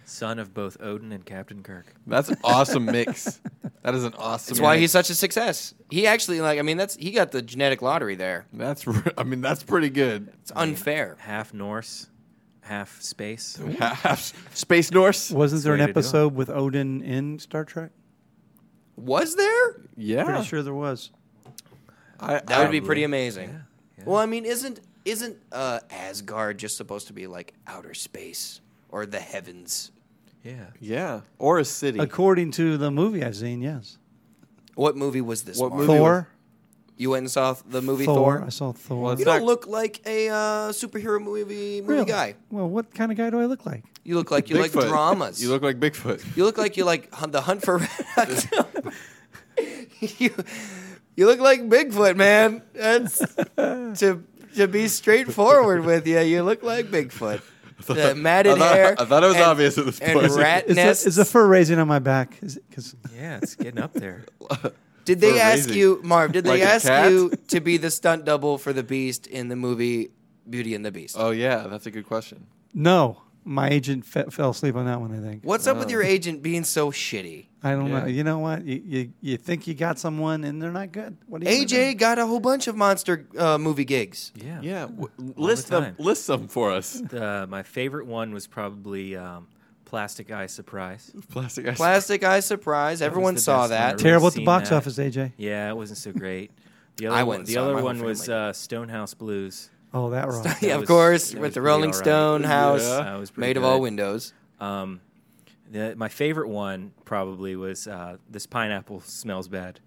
Son of both Odin and Captain Kirk. That's an awesome mix. That is an awesome. That's why mix. he's such a success. He actually like I mean that's he got the genetic lottery there. That's. r- I mean, that's pretty good. It's unfair. Half Norse, half space. Half Space Norse. Wasn't there an way to do it. episode with Odin in Star Trek? Was there? Yeah. Pretty sure there was. I, That would be pretty amazing. Yeah, yeah. Well, I mean, isn't isn't uh, Asgard just supposed to be like outer space or the heavens? Yeah. Yeah. Or a city. According to the movie I've seen, yes. What movie was this? What Mark? movie? Thor. You went and saw the movie Thor. Thor. I saw Thor. Well, it's You not- don't look like a uh, superhero movie movie Really? guy. Well, what kind of guy do I look like? You look like you like Bigfoot. dramas. You look like Bigfoot. You look like you like Hun- the Hunt for Red. you, you look like Bigfoot, man. That's to to be straightforward with you. You look like Bigfoot. The matted I thought- hair. I thought it was and- obvious at this and point. rat Is the, nests. is the fur raising on my back? Because Yeah, it's getting up there. Did they fur ask raising. you, Marv? Did they Like a ask cat? you to be the stunt double for the Beast in the movie Beauty and the Beast? Oh yeah, that's a good question. no, my agent fe- fell asleep on that one. I think. What's up with your agent being so shitty? I don't Yeah. know. You know what? You, you you think you got someone and they're not good. What are you A J got a whole bunch of monster uh, movie gigs. Yeah. Yeah. W- list the them. time. List them for us. Uh, my favorite one was probably um, Plastic Eye Surprise. Plastic. Ice. Plastic Eye Surprise. Everyone the saw best one. that. Everyone- Terrible at the seen box that. office, A J. Yeah, it wasn't so great. The other I one, went and the saw it. other My whole one was family. uh, Stonehouse Blues. Oh, that rock. Yeah, of was- course, that with was the pretty Rolling all right. Stone house Yeah. That was pretty made of all good. windows. Um, the, my favorite one probably was uh, This Pineapple Smells Bad.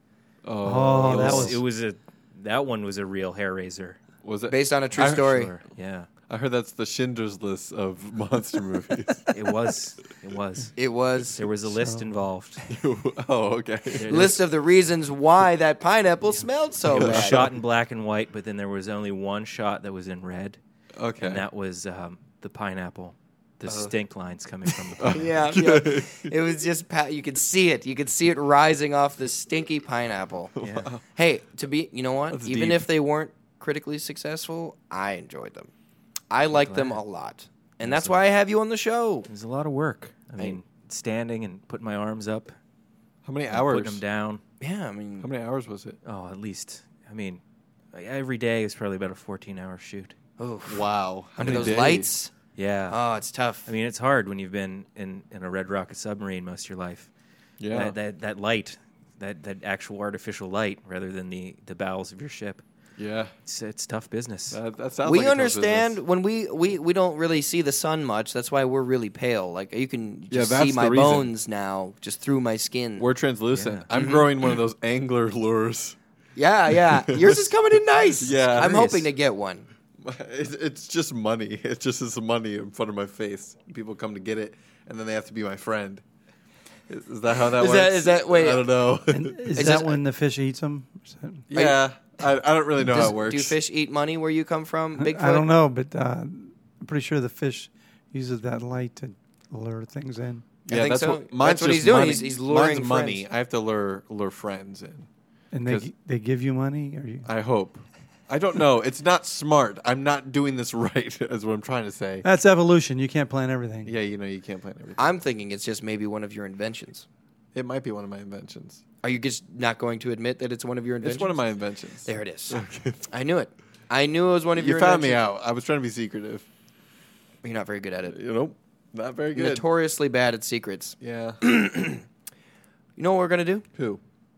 Oh, it that was, was. it was a that one was a real hair raiser. Was it Based on a true I- story. Sure. Yeah, I heard that's the Schindler's List of monster movies. it was. It was. It was There was a list involved. Oh, okay. There- list of the reasons why that pineapple smelled so It was bad. shot in black and white, but then there was only one shot that was in red, Okay. and that was um, the pineapple. The Uh-huh. stink lines coming from the pineapple. Yeah, yeah. It was just pa- you could see it. You could see it rising off the stinky pineapple. Yeah. Hey, to be, you know what? That's Even deep. if they weren't critically successful, I enjoyed them. I liked them a glad. lot, and that's why I have you on the show. It was a lot of work. I mean, standing and putting my arms up, How many and hours? putting them down. Yeah, I mean, How many hours was it? Oh, at least. I mean, every day is probably about a fourteen-hour shoot. oof. Wow. How under many those days? lights. Yeah. Oh, it's tough. I mean, it's hard when you've been in, in a Red Rocket submarine most of your life. Yeah. That, that that light, that, that actual artificial light, rather than the, the bowels of your ship. yeah. It's it's tough business. That, that sounds we like a tough understand business. when we, we, we don't really see the sun much. That's why we're really pale. Like you can Yeah, just that's see the my reason. bones now, just through my skin. We're translucent. Yeah. I'm Mm-hmm. growing one of those angler lures. yeah, yeah. Yours is coming in nice. Yeah. I'm Nice. hoping to get one. It's, it's just money. It just is money in front of my face. People come to get it, and then they have to be my friend. Is, is that how that Is works? that- is that- wait. I don't know. And is It's that just- when the fish eats them? Is that- yeah, I, I don't really know Does- how it works. Do fish eat money where you come from, Bigfoot? I don't know, but uh, I'm pretty sure the fish uses that light to lure things in. I Yeah, think that's so. what mine's That's what he's just doing. money. He's- he's luring Mine's money. friends. I have to lure lure friends in. And they 'Cause- they give you money, or you? I hope. I don't know. It's not smart. I'm not doing this right. Is what I'm trying to say. That's evolution. You can't plan everything. Yeah, you know you can't plan everything. I'm thinking it's just maybe one of your inventions. It might be one of my inventions. Are you just not going to admit that it's one of your inventions? It's one of my inventions. There it is. I knew it. I knew it was one of You your found me inventions. out. I was trying to be secretive. You're not very good at it. You know, not very good. Notoriously bad at secrets. Yeah. You know what we're gonna do? Who?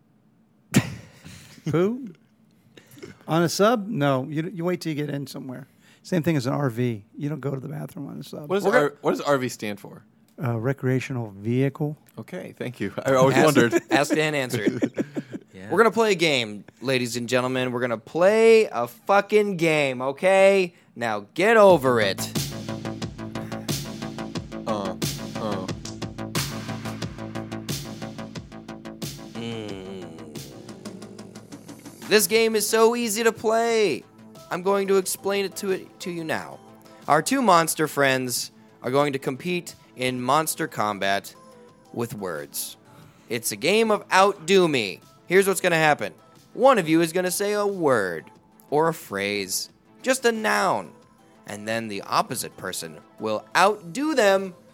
Who? On a sub? No, you you wait till you get in somewhere. Same thing as an R V. You don't go to the bathroom on a sub. What, is We're gonna- R, what does R V stand for? Uh, recreational vehicle. Okay, thank you. I always Asked- wondered. Asked and answered. Yeah. We're gonna play a game, ladies and gentlemen. We're gonna play a fucking game, okay? Now get over it. Uh, uh. This game is so easy to play. I'm going to explain it to it to you now. Our two monster friends are going to compete in monster combat with words. It's a game of outdo me. Here's what's going to happen. One of you is going to say a word or a phrase, just a noun, and then the opposite person will outdo them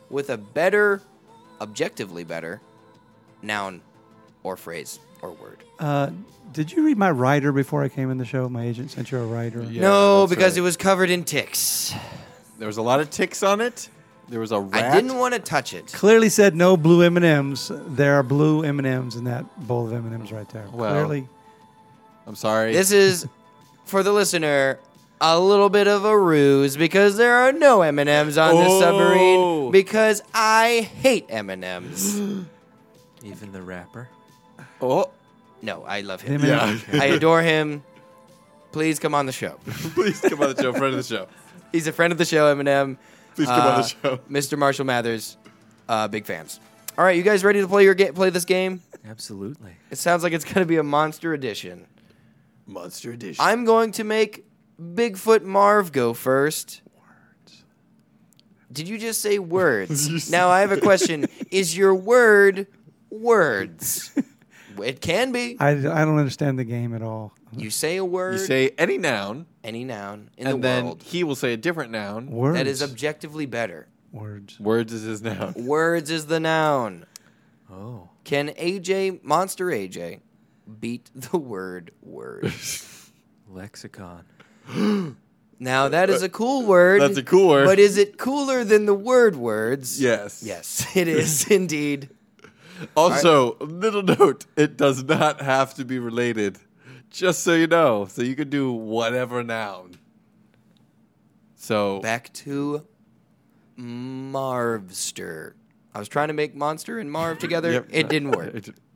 with a better, objectively better, noun or phrase or word. Uh, did you read my rider before I came in the show? My agent sent you a rider. Yeah, no, that's because right. it was covered in ticks. There was a lot of ticks on it. There was a rat. I didn't want to touch it. Clearly said no blue M and M's. There are blue M and M's in that bowl of M and M's right there. Well, Clearly. I'm sorry. This is, for the listener, a little bit of a ruse because there are no M and M's on this Oh. submarine because I hate M and M's. Even the rapper. oh, No, I love The him. M and M's. yeah. I adore him. Please come on the show. Please come on the show, friend of the show. He's a friend of the show, Eminem. Please come on Uh, the show. Mister Marshall Mathers, uh, big fans. All right, you guys ready to play your ga- play this game? Absolutely. It sounds like it's going to be a monster edition. Monster Edition. I'm going to make Bigfoot Marv go first. Words. Did you just say words? Now I have a question. Is your word words? It can be. I, I don't understand the game at all. You say a word, You say any noun, any noun in and the then world he will say a different noun. Words. that is objectively better. Words. Words is his noun. Words is the noun. Oh. Can A J, Monster A J, beat the word word? Lexicon. Now, that is a cool word. That's a cool word. But is it cooler than the word words? Yes. Yes, it is indeed. Also, little note: it does not have to be related. Just so you know, so you can do whatever noun. So Back to Marvster. I was trying to make Monster and Marv together. Yep. It didn't work.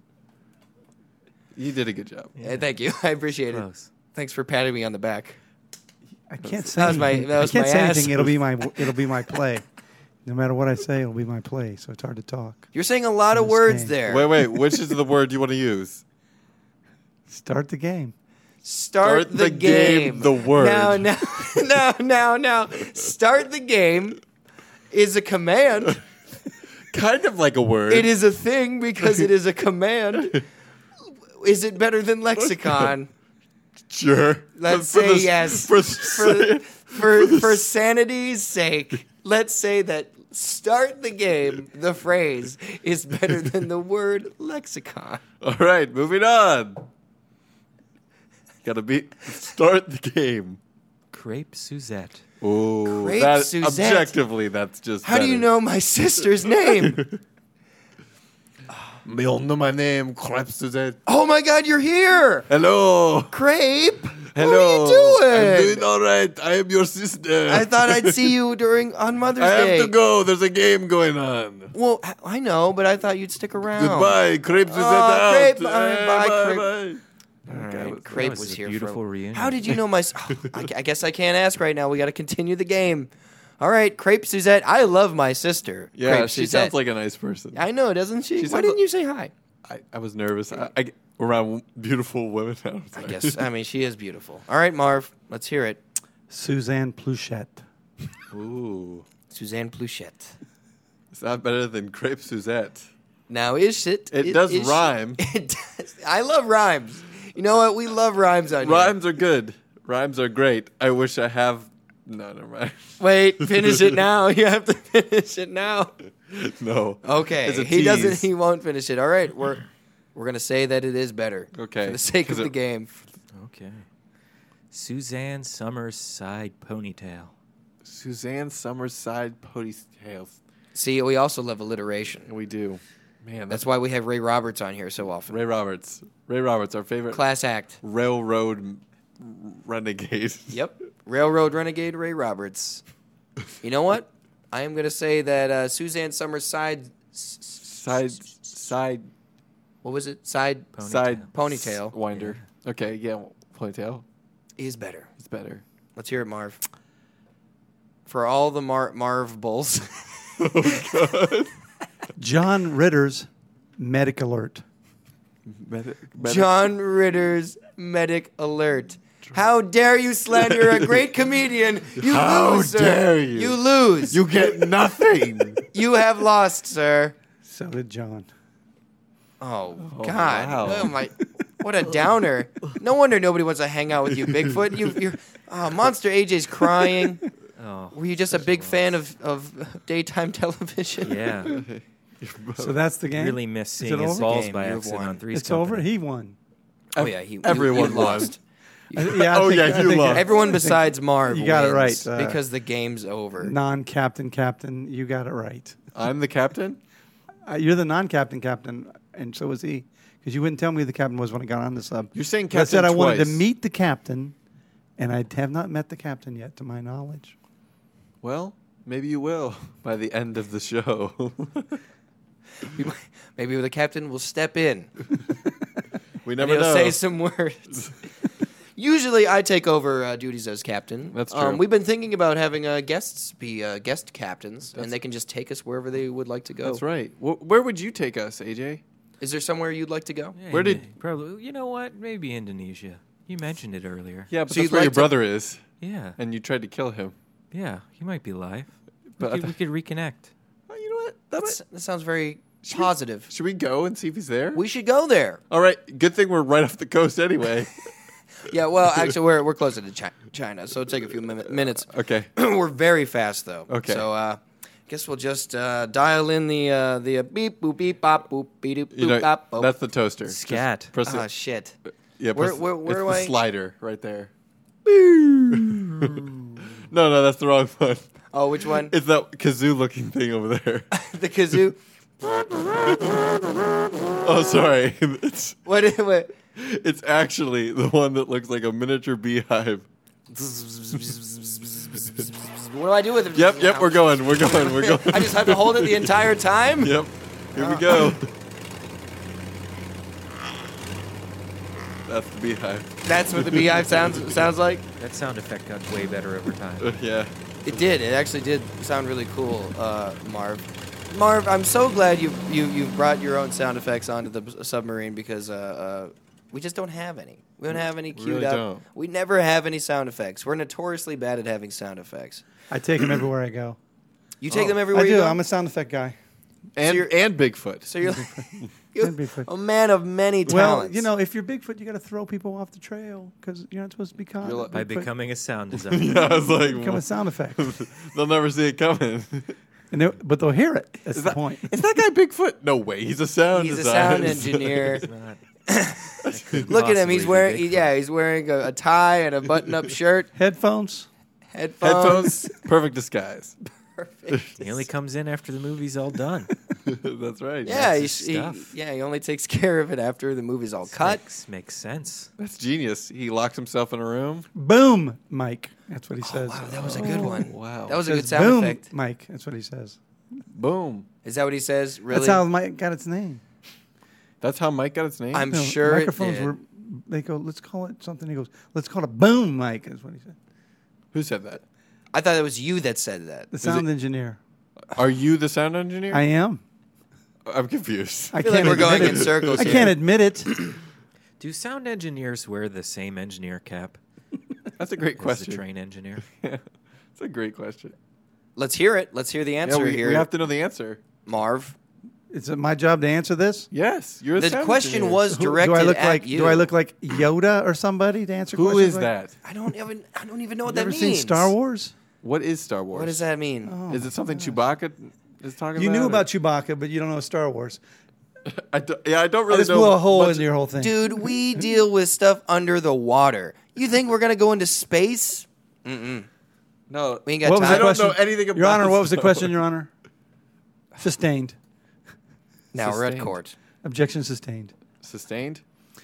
You did a good job. Uh, Thank you. I appreciate it. Close. Thanks for patting me on the back. I can't say That was my- anything. that was I can't my say ass. anything. It'll be my it'll be my play. No matter what I say, it'll be my play. So it's hard to talk. You're saying a lot of This words game. there. Wait, wait. Which is the word you want to use? Start the game. Start, Start the, the game, game. the word. Now, now, now, now, now. Start the game is a command. Kind of like a word. It is a thing because it is a command. Is it better than lexicon? Sure. Let's For the- say yes. For, For, for, for sanity's sake, let's say that start the game, the phrase, is better than the word lexicon. All right, moving on. Gotta be start the game. Crepe Suzette. Oh, Crepe that Suzette. objectively, that's just. How do you better. know my sister's name? You know my name, Crepe Suzette. Oh my God, you're here! Hello. Crepe! Hello. What are you doing? I'm doing all right. I am your sister. I thought I'd see you during on Mother's I have Day. to go. There's a game going on. Well, I know, but I thought you'd stick around. Goodbye, Crepe Suzette Oh, out. Crepe, bye, Eh, bye, bye, Crepe. bye. All right, That Crepe was was a here beautiful for. reunion. How did you know my? s- oh, I, I guess I can't ask right now. We got to continue the game. All right, Crepe Suzette. I love my sister. Yeah, Crepe she Suzette. sounds like a nice person. I know, doesn't she? She Why sounds didn't like- you say hi? I, I was nervous. I, I get around beautiful women. I, was I like- guess. I mean, she is beautiful. All right, Marv. Let's hear it. Suzanne Pluchette. Ooh, Suzanne Pluchette. it's not better than Crepe Suzette. Now is it? It does is- rhyme. It does. I love rhymes. You know what? We love rhymes on here. Rhymes are good. Rhymes are great. I wish I have. No, never mind. Wait, finish it now. You have to finish it now. No. Okay. It's a He doesn't. tease. He won't finish it. All right. We're we're gonna say that it is better. Okay. For the sake of 'Cause the it- game. Okay. Suzanne Summers side ponytail. Suzanne Summerside ponytails. See, we also love alliteration. We do. Man, That's why we have Ray Roberts on here so often. Ray Roberts. Ray Roberts, our favorite Class act. railroad m- renegade. Yep. Railroad renegade Ray Roberts. You know what? I am gonna say that uh, Suzanne Summers side. s- s- Side, side, What was it? Side Ponytail. side Ponytail. s- winder. Okay, yeah, well, ponytail. is better. It's better. Let's hear it, Marv. For all the Mar- Marv bulls. John Ritter's Medic Alert. Medi- medi- John Ritter's Medic Alert. How dare you slander a great comedian? You How lose, sir. dare you. You lose. You get nothing. You have lost, sir. So did John. Oh, Oh, God. wow. Oh, my. What a downer. No wonder nobody wants to hang out with you, Bigfoot. You, you're, oh, Monster A J's crying. Oh, Were you just a big fan of, of daytime television? yeah. So that's the game. Really miss Is seeing it his over? balls Game, by you've accident won. on Three's It's over. Company. He won. Oh yeah, he, Everyone you, you won. lost. I- yeah, I Oh, think- yeah, I you think lost. Everyone besides Marv You got it wins right, uh, because the game's over. Non-captain captain. You got it right. I'm the captain. Uh, you're the non-captain captain, and so was he. Because you wouldn't tell me who the captain was when I got on the sub. You're saying But I said captain I wanted to twice. meet the captain, and I have not met the captain yet, to my knowledge. Well, maybe you will by the end of the show. We might- Maybe the captain will step in. We and never he'll know. say some words. Usually, I take over uh, duties as captain. That's Um, true. we've been thinking about having uh, guests be uh, guest captains, and they can just take us wherever they would like to go. That's right. Wh- where would you take us, A J? Is there somewhere you'd like to go? Yeah, Where Indi- did- probably? You know what? Maybe Indonesia. You mentioned it earlier. Yeah, but So that's you'd where like your to- brother is, Yeah. and you tried to kill him. Yeah. He might be alive. But we, could, we could reconnect. Oh, you know what? That That's, might- that sounds very positive. should we go and see if he's there? We should go there. All right. Good thing we're right off the coast anyway. Yeah, well, actually, we're we're closer to Chi- China, so it'll take a few min- minutes. Okay. We're very fast, though. Okay. So, uh, guess we'll just uh, dial in the uh, the uh, beep boop beep bop boop beep doop You boop know, bop boop. that's the toaster. Just Scat. press Ah, it. shit. Yeah, Where- press, where- where it's do the I- slider right there. no, no, that's the wrong one. Oh, which one? It's that kazoo-looking thing over there. The kazoo. Oh, sorry. It's What? what? it's actually the one that looks like a miniature beehive. What do I do with it? Yep, yep, we're going, we're going, we're going. I just have to hold it the entire time. Yep. Here we go. That's the beehive. That's what the beehive sounds sounds like. That sound effect got way better over time. Uh, yeah. It did. It actually did sound really cool, uh, Marv. Marv, I'm so glad you you you brought your own sound effects onto the b- submarine because uh, uh, we just don't have any. We don't have any We queued really up. don't. We never have any sound effects. We're notoriously bad at having sound effects. I take them everywhere I go. You take Oh. them everywhere I you do. go. I'm a sound effect guy. And you're- and Bigfoot. so you're, you're And Bigfoot. a man of many Well, talents. you know, if you're Bigfoot, you got to throw people off the trail because you're not supposed to be caught. You're like- By Bigfoot. becoming a sound designer. yeah, I was like, become a sound effect, they'll never see it coming. and they, but they'll hear it. That's Is the that, point. is that guy Bigfoot? No way. He's a sound he's a designer. sound engineer. It's not- Look at him. He's possibly be wearing Bigfoot. yeah, he's wearing a, a tie and a button-up shirt, Headphones. headphones. Headphones, perfect disguise. He only comes in after the movie's all done. That's right. Yeah, That's he, his he, stuff. yeah, he only takes care of it after the movie's all cut. Makes, makes sense. That's genius. He locks himself in a room. Boom, Mike. That's what he says. Wow, that was a good one. Wow. That was a Says, good sound Boom, effect. Mike. That's what he says. Boom. Is that what he says? Really? That's how Mike got its name. That's how Mike got its name? I'm No, sure it microphones did. were. They go. Let's call it something. He goes. Let's call it boom, Mike. Is what he said. Who said that? I thought it was you that said that. The sound engineer. Are you the sound engineer? I am. I'm confused. I feel like can't we're admit going it. in circles I here. can't admit it. Do sound engineers wear the same engineer cap That's a great as the question. train engineer? It's a great question. Let's hear it. Let's hear the Yeah, answer we, here, we have to know the answer. Marv. Is it my job to answer this? Yes, you're a The sound question engineer. was Who- directed do I look at like? you. Do I look like Yoda or somebody to answer? Who questions is like- that? I don't even. I don't even know what Never that seen means. Star Wars? What is Star Wars? What does that mean? Oh, Is it something Chewbacca is talking you about? knew or- about Chewbacca, but you don't know Star Wars. I do, yeah, I don't I really just know. blew a hole much- into your whole thing. Dude, we deal with stuff under the water. You think we're gonna go into space? Mm-mm. No, We ain't got What was time. I the don't question? know anything about Your Honor, what was the Star question, Wars. Your Honor? Sustained. Now we're at Sustained. court. Objection sustained. Sustained.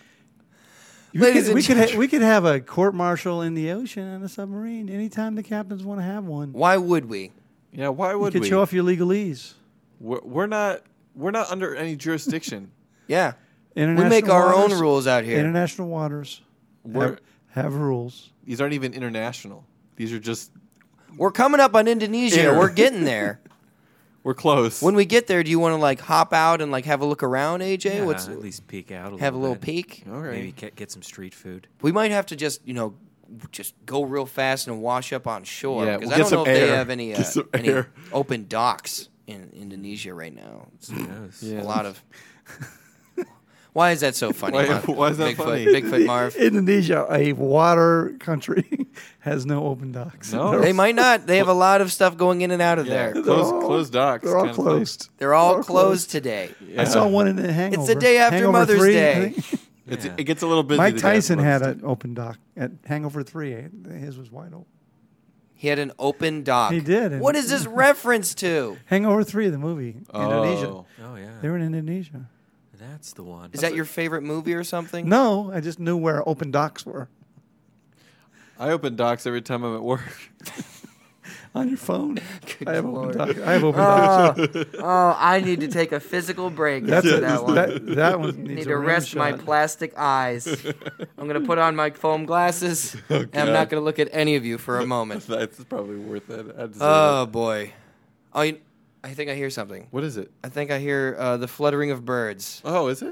We Ladies could, and we, could ha- gentlemen. we could have a court martial in the ocean on a submarine anytime the captains want to have one. Why would we? Yeah, why You would could we? show off your legalese. We're, we're not. We're not under any jurisdiction. Yeah, we International make our waters, own rules out here. International waters We're, have, have rules. these aren't even international. These are just. We're coming up on Indonesia. Yeah. We're getting there. We're close. When we get there, do you want to like hop out and like have a look around, A J? Yeah, What's at least peek out a have a little little bit. peek? Okay. Maybe get, get some street food. We might have to just you know just go real fast and wash up on shore Yeah, because we'll I get don't know some if they air. have any, uh, Get some any air. open docks in Indonesia right now. It's Who knows? Yeah. a lot of. Why is that so funny? Why- Marv? why is that Bigfoot, funny? Bigfoot Marv. Indonesia, a water country, has no open docks. No. They're, They might not. They have a lot of stuff going in and out of Yeah, there. closed, all- closed docks. they're all kind of closed. They're all They're closed today. Yeah. I saw one in the Hangover. the day after Hangover Mother's three, Day. I think. It's, Yeah. It gets a little busy. Mike the day after Tyson had Mother's an Day. open dock at Hangover three. eh? His was wide open. He had an open dock. He did, and- What is this reference to? Hangover three, the movie, Indonesia. Oh. Oh yeah, They were in Indonesia. that's the one. Is that your favorite movie or something? No, I just knew where open docks were I open docks every time I'm at work. on your phone. I have Lord. open dock. I have open docks. Oh, oh, I need to take a physical break That's after a, that one. that, that one I needs need a to rim rest my shot. plastic eyes. I'm going to put on my foam glasses, and I'm God. not going to look at any of you for a moment. That's probably worth it. I deserve Oh, it. boy. Oh, you, I think I hear something. What is it? I think I hear uh, the fluttering of birds. Oh, is it?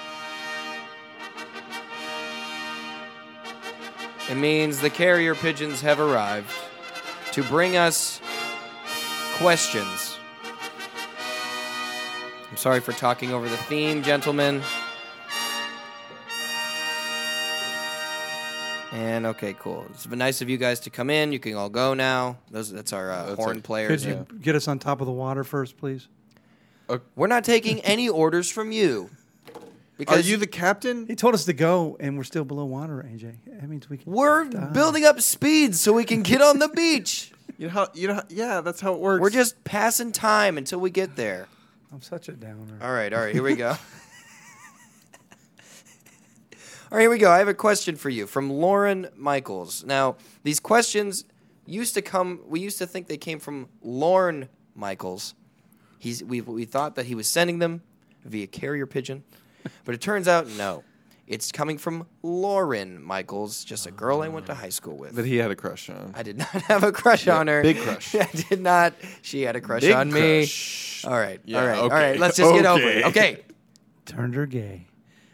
It means the carrier pigeons have arrived to bring us questions. I'm sorry for talking over the theme, gentlemen. And okay, cool. It's been nice of you guys to come in. You can all go now. Those, that's our uh, That's horn it. Could players. you get us on top of the water first, please? We're not taking any orders from you. Are Because you the captain? He told us to go, and we're still below water, A J. That means we can. we're building up speed so we can get on the beach. You know how? You know? How, yeah, that's how it works. We're just passing time until we get there. I'm such a downer. All right, all right, here we go. All right, here we go. I have a question for you from Lauren Michaels. Now, these questions used to come, we used to think they came from Lorne Michaels. He's, we, we thought that he was sending them via carrier pigeon, but it turns out no. It's coming from Lauren Michaels, just a girl I went to high school with. that he had a crush on. I did not have a crush on her. big crush. I did not. She had a crush Big on me. crush. All right, Yeah, all right, all okay, right. Let's just get over it. okay. Okay. Turned her gay.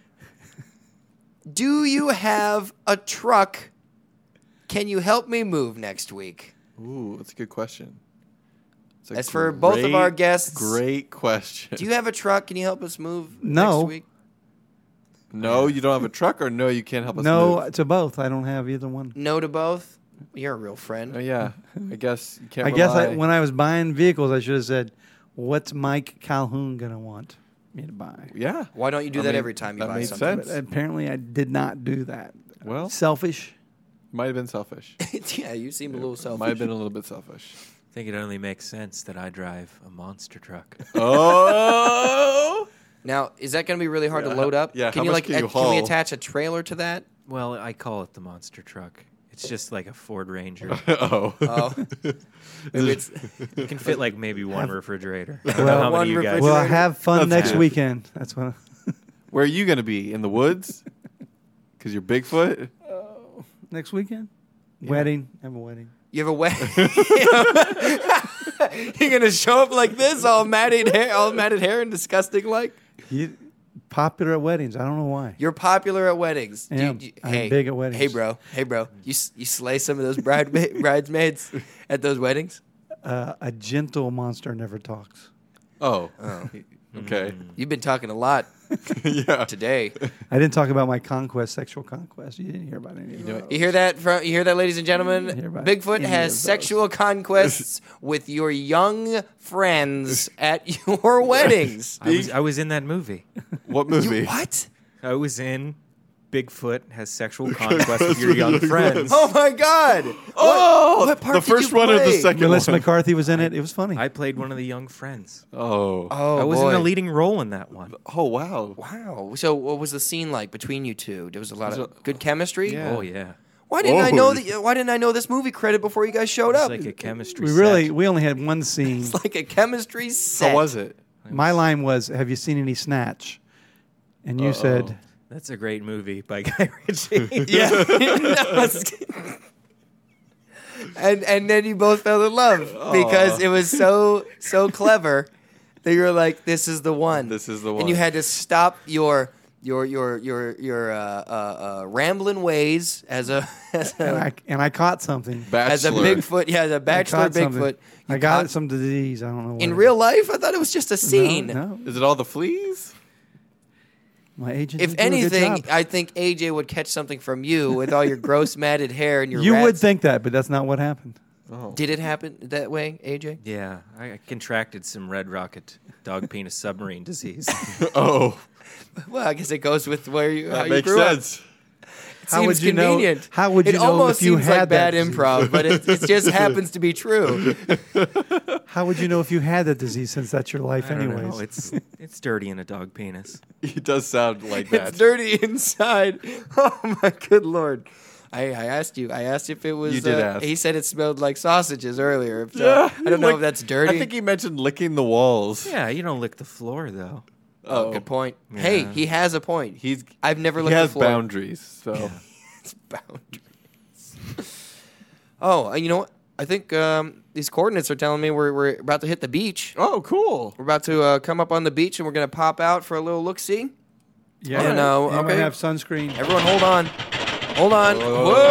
Do you have a truck? Can you help me move next week? Ooh, that's a good question. It's a As for both of our great, guests, great question. do you have a truck? Can you help us move No. next week? No, you don't have a truck, or no, you can't help us. No, move? to both. I don't have either one. No to both? You're a real friend. Oh yeah, I guess you can't. I guess I, rely. when I was buying vehicles, I should have said, "What's Mike Calhoun gonna want me to buy?" Yeah. Why don't you do I that mean, every time you that buy made something? sense. But apparently, I did not do that. Well, Selfish. might have been selfish. Yeah, you seem a little selfish. Might have been a little bit selfish. I think it only makes sense that I drive a monster truck. Oh. Now, is that going to be really hard Yeah, to load up? yeah, Can how you much like can you a- can we haul? attach a trailer to that? Well, I call it the monster truck. It's just like a Ford Ranger. oh. Oh, maybe it's It can fit like maybe one refrigerator. I don't know Well, how one many you guys. refrigerator- Well, have fun That's next good. weekend. That's what. Where are you gonna be? In the woods? Because you're Bigfoot. Next weekend, wedding. Have a wedding. you have a wedding. You're gonna show up like this, all matted hair, all matted hair and disgusting like. You, popular at weddings. I don't know why. You're popular at weddings. I Do you- am. do you- I'm hey, big at weddings. Hey, bro. Hey, bro. You s- you slay some of those bride bridesmaids at those weddings. Uh, a gentle monster never talks. Oh. Okay. You've been talking a lot yeah. today. I didn't talk about my conquest, sexual conquest. You didn't hear about any of that. You hear that? From, you hear that, ladies and gentlemen? Hear about Bigfoot any has of those. sexual conquests with your young friends at your weddings. I was, I was in that movie. What movie? You, what? I was in Bigfoot has sexual conquest with your young friends. Oh my God! Oh, What- what part the did first you one or the play? second Melissa one? McCarthy was in it. It was funny. I played one of the young friends. Oh. Oh, I was boy. in a leading role in that one. Oh wow. Wow. So, what was the scene like between you two? There was a lot Was of it- good chemistry. Yeah. Oh yeah, Why didn't I Oh. know that? Why didn't I know this movie credit before you guys showed it's up? like a chemistry. we really set. we only had one scene. It's like a chemistry set. How was it? My line was, "Have you seen any Snatch?" And you Uh-oh. said, That's a great movie by Guy Ritchie. Yeah. No, it's- and and then you both fell in love because it was so so clever that you were like, "This is the one." This is the And you one. had to stop your your your your your uh, uh, uh, rambling ways as a as and a, I and I caught something. as a Bachelor. Bigfoot. Yeah, as a I bachelor caught something. Bigfoot. I You got caught- some disease. I don't know. What in it real life. I thought it was just a is. scene. No, no. Is it all the fleas? My agent. If didn't do a good anything, job. I think A J would catch something from you with all your gross matted hair and your. you would rats. think that, but that's not what happened. Oh. Did it happen that way, A J? Yeah, I I contracted some red rocket dog penis submarine disease. Oh, Well, I guess it goes with where you. how that you makes grew up. sense. It How seems would you know- convenient. how would you it know almost if you seems had like bad that disease? improv, but it, it just happens to be true. How would you know if you had that disease since that's your life I don't anyways? know. It's it's dirty in a dog penis. It does sound like that. It's dirty inside. Oh my good lord! I, I asked you. I asked if it was. You did uh, ask. He said it smelled like sausages earlier. So Yeah, I don't know like- if that's dirty. I think he mentioned licking the walls. Yeah, you don't lick the floor though. oh, good point. Hey, Yeah. he has a point. He's I've never he licked has the floor. boundaries. So It's boundaries. Oh, uh, you know what? I think um, these coordinates are telling me we're we're about to hit the beach. oh, cool. We're about to uh, come up on the beach and we're gonna pop out for a little look see. yeah. And, uh, Anyone okay. have sunscreen? Everyone, hold on. Hold on. Oh. Whoa!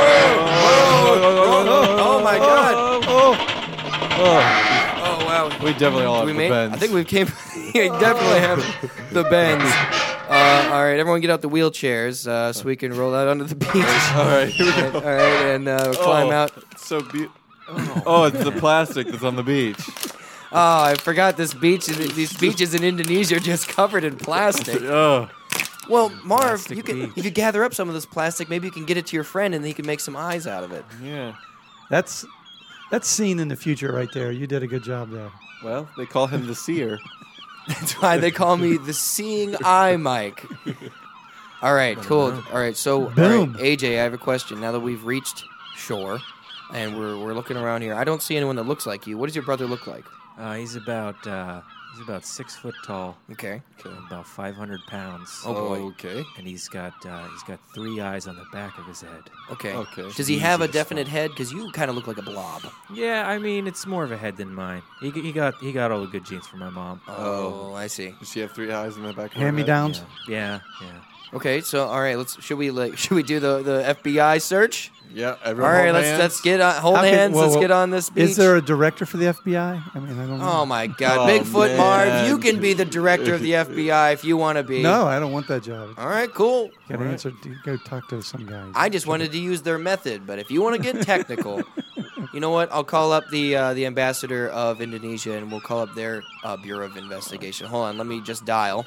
Whoa! Oh my God! Oh, Oh wow! we definitely all have we the made. bends. I think we've came. we definitely have the bends. Uh, all right, everyone, get out the wheelchairs uh, so we can roll out onto the beach. all right, here we go. All right, and uh, climb Oh, out. it's so beautiful. Oh, it's the plastic that's on the beach. Oh, I forgot this beach. These beaches in Indonesia are just covered in plastic. Oh, Well, Marv, Plastic you can beach. if you gather up some of this plastic, maybe you can get it to your friend, and he can make some eyes out of it. yeah. That's that's seen in the future right there. You did a good job there. Well, they call him the seer. That's why they call me the Seeing Eye Mike. All right, cool. All right, so all Boom. right, A J, I have a question. Now that we've reached shore and we're we're looking around here, I don't see anyone that looks like you. What does your brother look like? Uh, he's about uh, he's about six foot tall, Okay. about five hundred pounds. Oh, boy. Okay. And he's got uh, he's got three eyes on the back of his head. Okay. Okay. Does he have a Easy to definite head? Because you kind of look like a blob. Yeah, I mean it's more of a head than mine. He, he got he got all the good genes from my mom. Oh, I see. Does she have three eyes in the back of her Hand me head? downs. Yeah, yeah, yeah. Okay, so all right, let's should we like should we do the, the F B I search? Yeah, All everyone right, hold let's hands. let's get on, hold How can- hands. whoa, let's whoa. get on this beach. Is there a director for the F B I? I mean, I don't know. Oh my God, Oh, Bigfoot Marv, man. you can be the director of the F B I if you want to be. No, I don't want that job. All right, cool. Got to answer. Go talk to some guys. I just wanted to use their method, but if you want to get technical, you know what? I'll call up the uh, the ambassador of Indonesia, and we'll call up their uh, Bureau of Investigation. Hold on, let me just dial.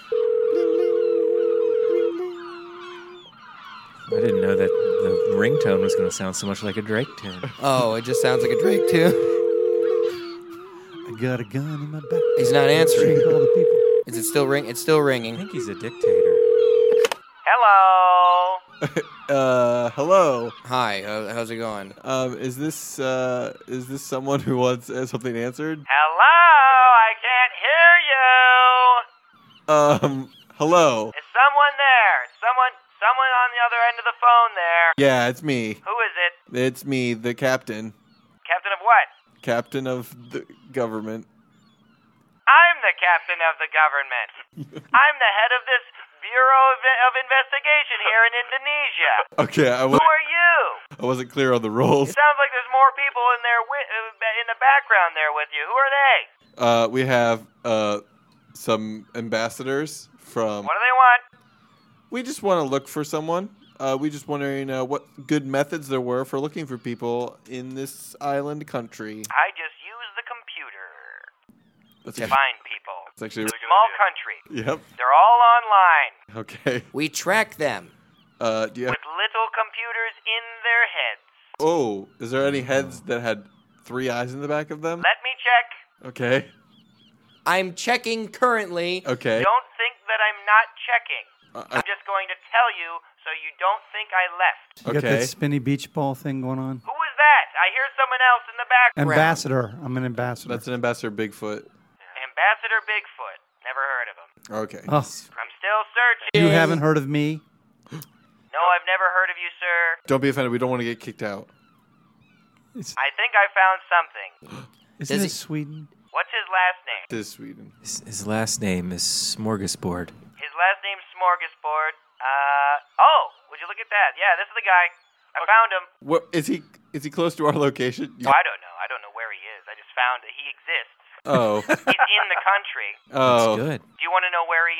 I didn't know that the ringtone was going to sound so much like a Drake tune. Oh, it just sounds like a Drake too. I got a gun in my back. He's not answering. Shoot all the people. Is it still ring? It's still I ringing. think he's a dictator. Hello. Uh, hello. Hi, uh, how's it going? Um, is this uh, is this someone who wants uh, something answered? Hello. I can't hear you. Um, hello. Is someone there? Someone. Someone on the other end of the phone there. Yeah, it's me. Who is it? It's me, the captain. Captain of what? Captain of the government. I'm the captain of the government. I'm the head of this Bureau of, of Investigation here in Indonesia. Okay, I Who w- are you? I wasn't clear on the roles. It sounds like there's more people in there wi- uh, in the background there with you. Who are they? Uh, we have uh, some ambassadors from. What do they want? We just want to look for someone. Uh, we just wondering uh, what good methods there were for looking for people in this island country. I just use the computer That's, to find people. that's actually. Small country. Yep. They're all online Okay. We track them. Uh, do you have, with little computers in their heads. oh, is there any heads that had three eyes in the back of them? Let me check. Okay. I'm checking currently. Okay. Don't think that I'm not checking. Uh, I'm just going to tell you so you don't think I left. You got Okay. that spinny beach ball thing going on. Who was that? I hear someone else in the background. Ambassador. I'm an ambassador. That's an ambassador Bigfoot. Ambassador Bigfoot. Never heard of him. Okay. Oh, I'm still searching. you haven't heard of me? No, I've never heard of you, sir. Don't be offended. We don't want to get kicked out. It's, I think I found something. isn't Does it he- Sweden? What's his last name? This is Sweden. His, his last name is Smorgasbord. His last name's Smorgasbord. Uh, oh, would you look at that? Yeah, this is the guy. I found him. What is he? Is he close to our location? Oh, I don't know. I don't know where he is. I just found that he exists. Oh. He's in the country. Oh. Good. Do you want to know where he is?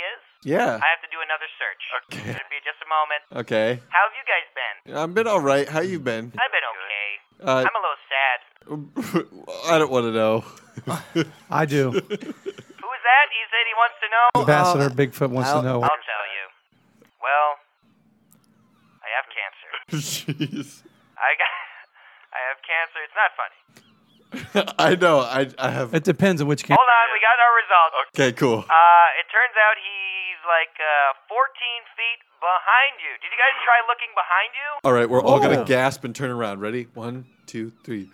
Yeah. I have to do another search. Okay. It'll be just a moment. Okay. How have you guys been? I've been all right. How you been? I've been okay. Uh, I'm a little sad. I don't want to know. I do. Who is that? He said he wants to know. Ambassador Bigfoot wants I'll- to know. I'll tell you. Well, I have cancer. Jeez. I got. I have cancer. It's not funny. I know. I I have. It depends on which camp. Hold on, we got our results. Okay, cool. Uh, it turns out he's like uh, fourteen feet behind you. Did you guys try looking behind you? All right, we're all Oh. gonna gasp and turn around. Ready? One, two, three.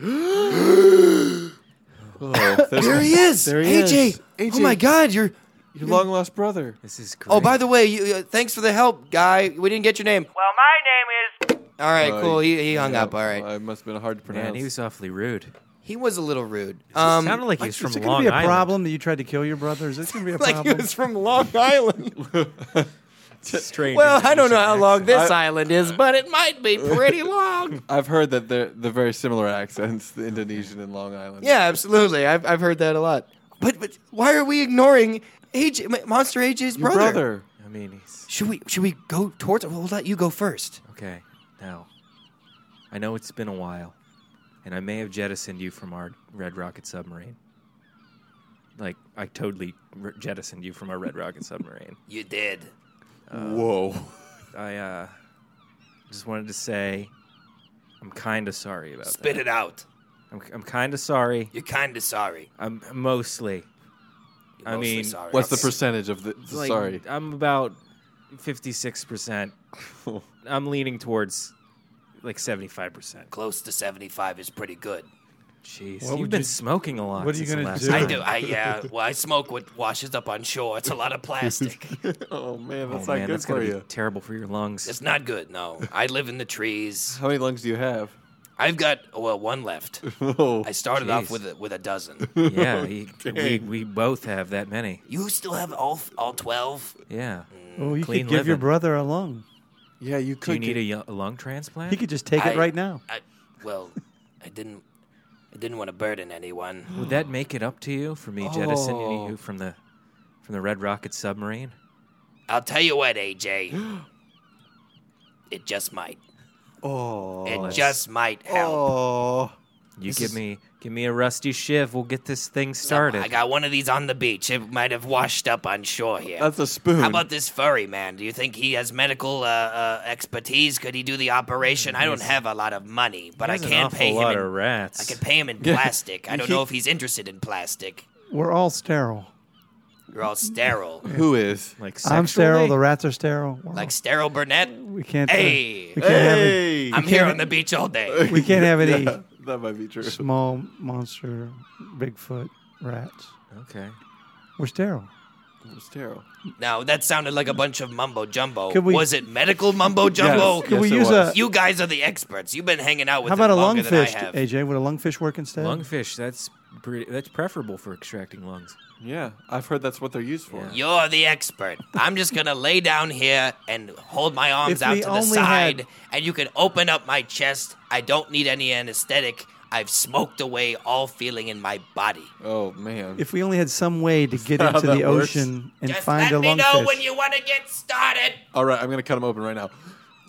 Oh, there's- There he is. There he A J. is. A J. Oh my God, you're. Your long lost brother. This is great. Oh, by the way, you, uh, thanks for the help, guy. We didn't get your name. Well, my name is. All right, Uh, cool. He, he hung yeah, up. All right. uh, It must have been hard to pronounce. Man, he was awfully rude. He was a little rude. Um, Sounded like he was Is from it going Long to be a Island. problem that you tried to kill your brother? Is this going to be a like he problem? was from Long Island. Strange Well, I don't know how Indonesian long this I- island is, but it might be pretty long. I've heard that they're they're very similar accents, the Indonesian and Long Island. Yeah, absolutely. I've I've heard that a lot. But but why are we ignoring A J, Monster A J's Your brother? brother. I mean, he's Should we should we go towards? We'll let you go first. okay. Now, I know it's been a while, and I may have jettisoned you from our Red Rocket submarine. Like, I totally r- jettisoned you from our Red Rocket submarine. You did. Whoa. I uh, just wanted to say, I'm kind of sorry about Spit that. it out. I'm, I'm kind of sorry. You're kind of sorry. I'm mostly. I Mostly mean, sorry. What's the Okay. percentage of the? like, Sorry. I'm about fifty-six percent. I'm leaning towards like seventy-five percent. Close to seventy-five is pretty good. Jeez, What you've would been you- smoking a lot. what are you since the gonna last do? time. I do. I yeah. Well, I smoke what washes up on shore. It's a lot of plastic. Oh man, Oh that's not man, good that's for gonna you. be terrible for your lungs. It's not good. No, I live in the trees. How many lungs do you have? I've got well one left. Oh, I started off Jeez. with a, with a dozen. yeah, he, we Dang. we both have that many. You still have all all twelve? Yeah. Oh, you Clean could give your living. brother a lung. yeah, you Do could. you need get- a, yo- a lung transplant? He could just take it I- right now. I, well, I didn't. I didn't want to burden anyone. Would that make it up to you for me jettisoning Oh. you from the from the Red Rocket submarine? I'll tell you what, A J. It just might. Oh. It just might help. Oh. You This give is- me give me a rusty shiv. We'll get this thing So, started. I got one of these on the beach. It might have washed up on shore here. That's a spoon. How about this furry man? Do you think he has medical uh, uh, expertise? Could he do the operation? I don't have a lot of money, but I There's an can awful pay him. lot in, of rats. I can pay him in plastic. I don't He- know if he's interested in plastic. We're all sterile. You're all sterile, Who is? like I'm sterile. sexually? The rats are sterile. We're like all- sterile Burnett. we can't. uh, Hey, we can't have any, Hey. I'm here on the beach all day. we can't have any Yeah, that might be true. small monster Bigfoot rats. Okay. We're sterile. It's terrible. Now that sounded like a bunch of mumbo jumbo. Could we- Was it medical mumbo jumbo? Yes. Could we it use was. a? You guys are the experts. You've been hanging out with How about a him longer than I lungfish, have. A J? Would a lungfish work instead? Lungfish. That's pretty, that's preferable for extracting lungs. Yeah, I've heard that's what they're used for. Yeah. You're the expert. I'm just gonna lay down here and hold my arms If out we to the only side, had- and you can open up my chest. I don't need any anesthetic. I've smoked away all feeling in my body. Oh man. If we only had some way to get that into how the that works? ocean and Just find let a me know lungfish. when you want to get started. All right, I'm gonna cut them open right now.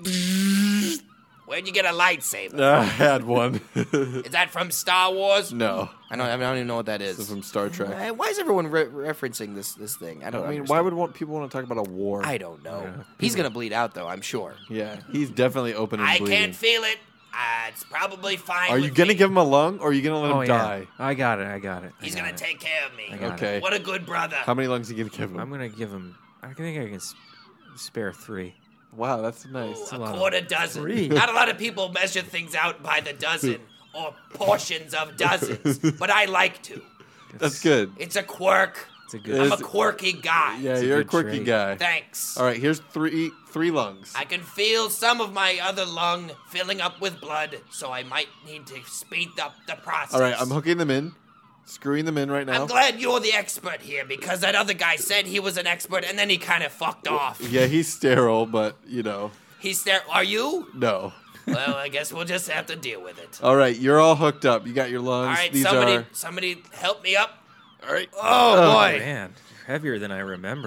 Where'd you get a lightsaber? I had one. Is that from Star Wars? no, I don't. I don't even know what that this is is. from Star Trek. Uh, Why is everyone re- referencing this this thing? I don't. I mean, understand. why would want people want to talk about a war? I don't know. He's gonna bleed out though. I'm sure. yeah, he's definitely open and I bleeding. can't feel it. Uh, it's probably fine. Are you with gonna me. give him a lung, or are you gonna let him oh die? yeah. I got it. I got it. I He's got gonna it. take care of me. I got Okay. What a good brother. How many lungs are you gonna give him? I'm gonna give him. I think I can s- spare three. Wow, that's nice. a a lot of- quarter dozen. Three. Not a lot of people measure things out by the dozen or portions of dozens, but I like to. That's good. It's a quirk. It's a good. I'm a It's- quirky guy. Yeah, It's a you're a good quirky trait. guy. Thanks. All right, here's three three lungs. I can feel some of my other lung filling up with blood, so I might need to speed up the process. All right, I'm hooking them in, screwing them in right now. I'm glad you're the expert here because that other guy said he was an expert and then he kind of fucked off. Yeah, he's sterile, but you know, He's there. Are you? no. Well, I guess we'll just have to deal with it. All right, you're all hooked up. You got your lungs. All right, These somebody, are. somebody, help me up. All right. Oh, Oh boy. man, heavier than I remember.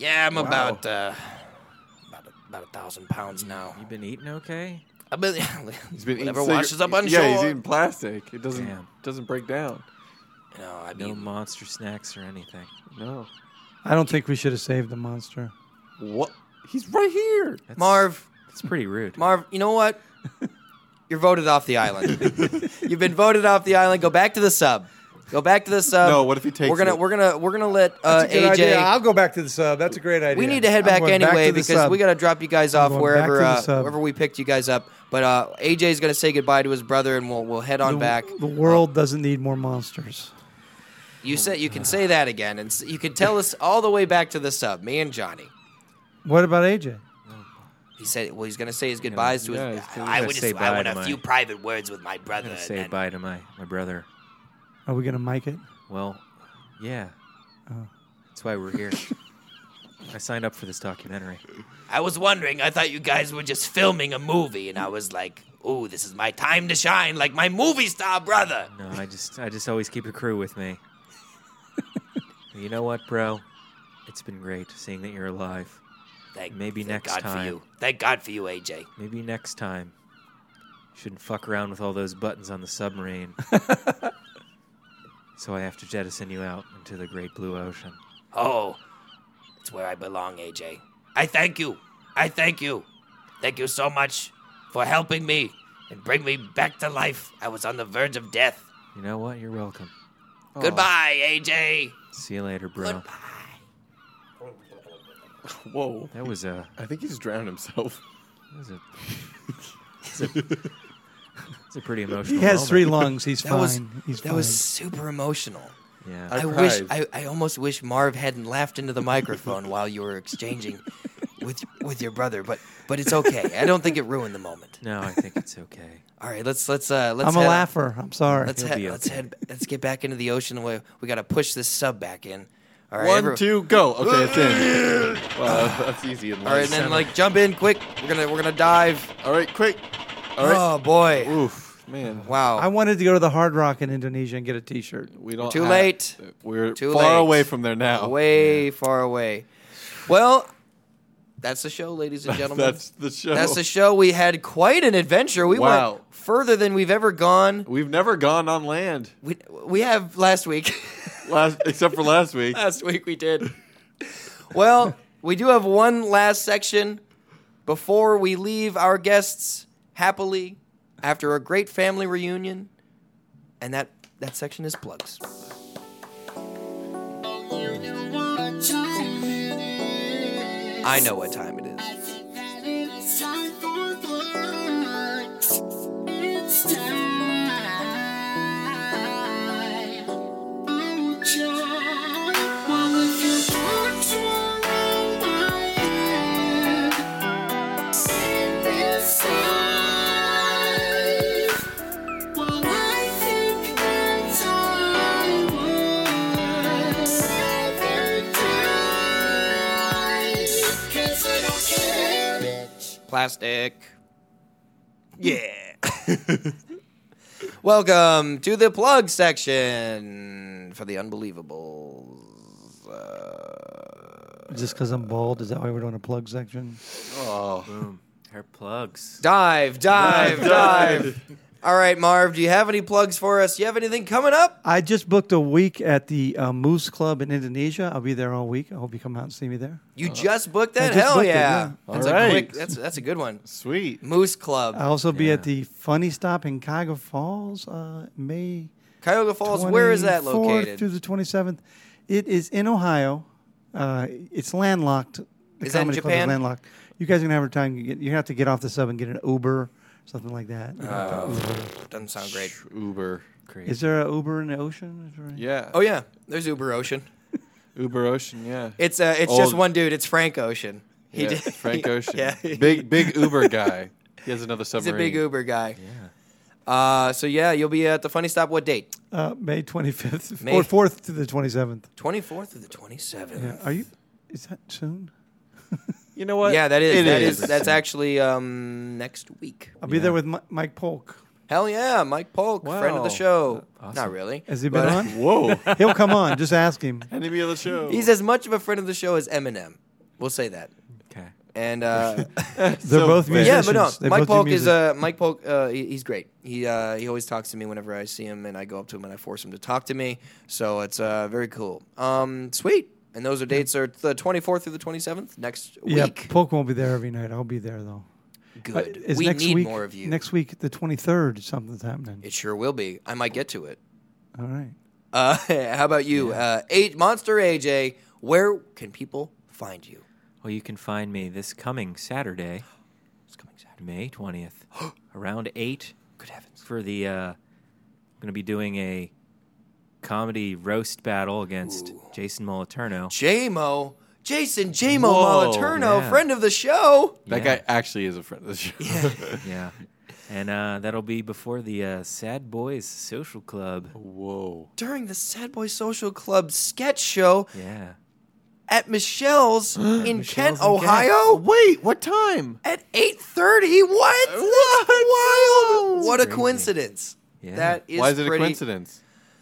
Yeah, I'm about uh, about a, about a thousand pounds now. You been eating okay? I've been, He's been whatever eating washes up on yeah, shore. he's eating plastic. It doesn't Damn. doesn't break down. You know, I No mean, monster snacks or anything. No. I don't think we should have saved the monster. What? He's right here. That's, Marv, That's pretty rude. Marv, you know what? You're voted off the island. You've been voted off the island. Go back to the sub. Go back to the sub. No, what if he takes We're gonna it? we're gonna we're gonna let uh, That's a good A J. idea. I'll go back to the sub. That's a great idea. We need to head I'm back going anyway to the because sub. we gotta drop you guys I'm off going wherever back to the uh, sub. wherever we picked you guys up. But uh, A J's gonna say goodbye to his brother, and we'll we'll head on the, back. The world doesn't need more monsters. You said you can say that again, and s- you can tell us all the way back to the sub. Me and Johnny. What about A J? He said, well, he's gonna say his goodbyes to yeah, his. he's gonna I say would just, bye I want to a my- few private words with my brother. I'm gonna and say then- bye to my, my brother. Are we going to mic it? Well, yeah. Oh. That's why we're here. I signed up for this documentary. I was wondering. I thought you guys were just filming a movie, and I was like, "Ooh, this is my time to shine, like my movie star brother." No, I just I just always keep a crew with me. You know what, bro? It's been great seeing that you're alive. Thank, Maybe thank next God time. for you. Thank God for you, A J. Maybe next time. You shouldn't fuck around with all those buttons on the submarine. So I have to jettison you out into the great blue ocean. Oh, it's where I belong, A J. I thank you. I thank you. Thank you so much for helping me and bring me back to life. I was on the verge of death. You know what? You're welcome. Goodbye, A J. See you later, bro. Whoa. That was a I think he just drowned himself. that was a, it's a, it's a pretty emotional He has moment. three lungs. He's That fine. was He's that fine. was super emotional. Yeah. I I wish cried. I, I almost wish Marv hadn't laughed into the microphone while you were exchanging with with your brother, but but it's okay. I don't think it ruined the moment. No, I think it's okay. All right, let's let's uh let's I'm a head, laugher. I'm sorry. Let's He'll head be let's okay. head let's get back into the ocean. We we got to push this sub back in. All right, One, every- two, go. Okay, it's in. Wow, that's easy in All right, life. and then like jump in quick. We're gonna we're gonna dive. All right, quick. All right. Oh boy! Oof, man. Wow. I wanted to go to the Hard Rock in Indonesia and get a T-shirt. We don't. Too have- late. We're Too far late. away from there now. Way far away. Well, that's the show, ladies and gentlemen. That's the show. That's the show. We had quite an adventure. We Wow. went further than we've ever gone. We've never gone on land We we have last week. last, except for last week. last week we did. Well, we do have one last section before we leave our guests happily after a great family reunion, and that that section is plugs. I know what time it is. Plastic. Yeah. Welcome to the plug section for the Unbelievables. Uh, Just because I'm bald, is that why we're doing a plug section? Oh, Boom. Hair plugs. dive, dive, dive. All right, Marv, do you have any plugs for us? Do you have anything coming up? I just booked a week at the uh, Moose Club in Indonesia. I'll be there all week. I hope you come out and see me there. You just booked that? I just Hell booked it, yeah. yeah. That's All a right. quick that's that's a good one. sweet. Moose Club. I'll also be Yeah. at the Funny Stop in Cuyahoga Falls, uh, May Cuyahoga Falls, where is that twenty-fourth located? through the twenty-seventh. It is in Ohio. Uh, it's landlocked. The Is that in comedy club Japan? is landlocked. You guys are gonna have a time. You, get, you have to get off the sub and get an Uber, something like that. You have to Uber. Doesn't sound great. Uber. Crazy. Is there an Uber in the ocean? Is there- Yeah. Oh yeah, there's Uber Ocean. Uber Ocean. Yeah. It's uh, it's just Old- one dude. It's Frank Ocean. He yeah. did- Frank Ocean. Yeah. Big big Uber guy. He has another He's a submarine. big Uber guy. Yeah. Uh, so yeah, you'll be at the Funny Stop. What date? Uh, May twenty-fifth May- or fourth to the twenty-seventh. twenty-fourth to the twenty-seventh. Yeah. Are you? Is that soon? You know what? Yeah, that is. It that is. That's actually um next week. I'll be there with Mi- Mike Polk. Hell yeah, Mike Polk, friend of the Wow. show. Awesome. Not really. Has he been But- on? Whoa. He'll come on. Just ask him. Enemy of the show. He's as much of a friend of the show as Eminem. We'll say that. Okay. And uh, They're So both vague. yeah, musicians. but no, They Mike both do Polk is music. uh, Mike Polk. Uh, he, he's great. He uh, he always talks to me whenever I see him, and I go up to him and I force him to talk to me. So it's uh, very cool. Um, sweet. And those are dates are the twenty-fourth through the twenty-seventh next Yeah, week. Polk won't be there every night. I'll be there though. Good. Uh, is we next need week, more of you. Next week, the twenty-third, something's happening. It sure will be. I might get to it. All right. Uh, how about you, uh, a- Monster A J? Where can people find you? Well, you can find me this coming Saturday, It's coming Saturday. May twentieth, around eight. Good heavens. For the, uh, I'm going to be doing a comedy roast battle against Ooh. Jason Moliterno. J-Mo, Jason J-Mo Whoa, Moliterno, yeah. friend of the show. That Yeah. guy actually is a friend of the show. Yeah. And uh, that'll be before the uh, Sad Boys Social Club. Whoa. During the Sad Boy Social Club sketch show Yeah. at Michelle's in Michelle's Kent, in Kent. Ohio. Wait, what time? At eight thirty. What? That's wild. What a crazy. coincidence. Yeah. That is Why is it pretty, a coincidence?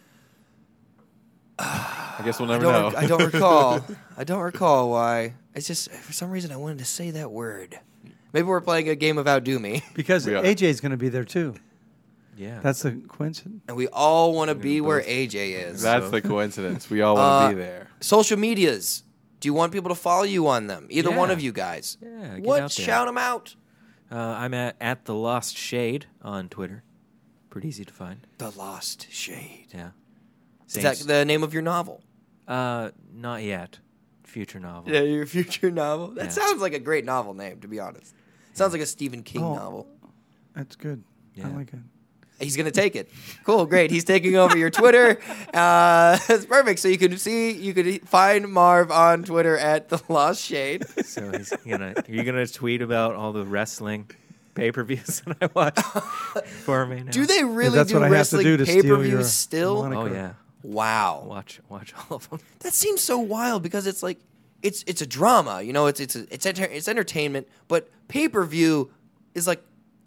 I guess we'll I never don't, know. rec- I don't recall. I don't recall why. It's just, for some reason, I wanted to say that word. Maybe we're playing a game of Outdo Me. Because We are. A J's going to be there too. Yeah. That's the coincidence. And we all want to be where A J is. That's So- the coincidence. We all want to Uh, be there. Social medias. Do you want people to follow you on them? Either Yeah. one of you guys. Yeah, get What? out there. Shout them out. Uh, I'm at, at The Lost Shade on Twitter. Pretty easy to find. The Lost Shade. Yeah. Is that the name of your novel? Uh, not yet. Future novel. Yeah, your future novel. That Yeah. sounds like a great novel name, to be honest. Sounds like a Stephen King Oh. novel. That's good. Yeah. I like it. He's gonna take it. Cool, great. He's taking over your Twitter. Uh, that's perfect. So you can see, you can find Marv on Twitter at The Lost Shade. So he's gonna. Are you gonna tweet about all the wrestling pay-per-views that I watch for me now? Do they really that's do what I have to wrestling do to steal your pay-per-views still? moniker. Oh yeah. Wow. Watch watch all of them. That seems so wild because it's like it's it's a drama, you know. It's it's it's enter- it's entertainment, but pay per view is like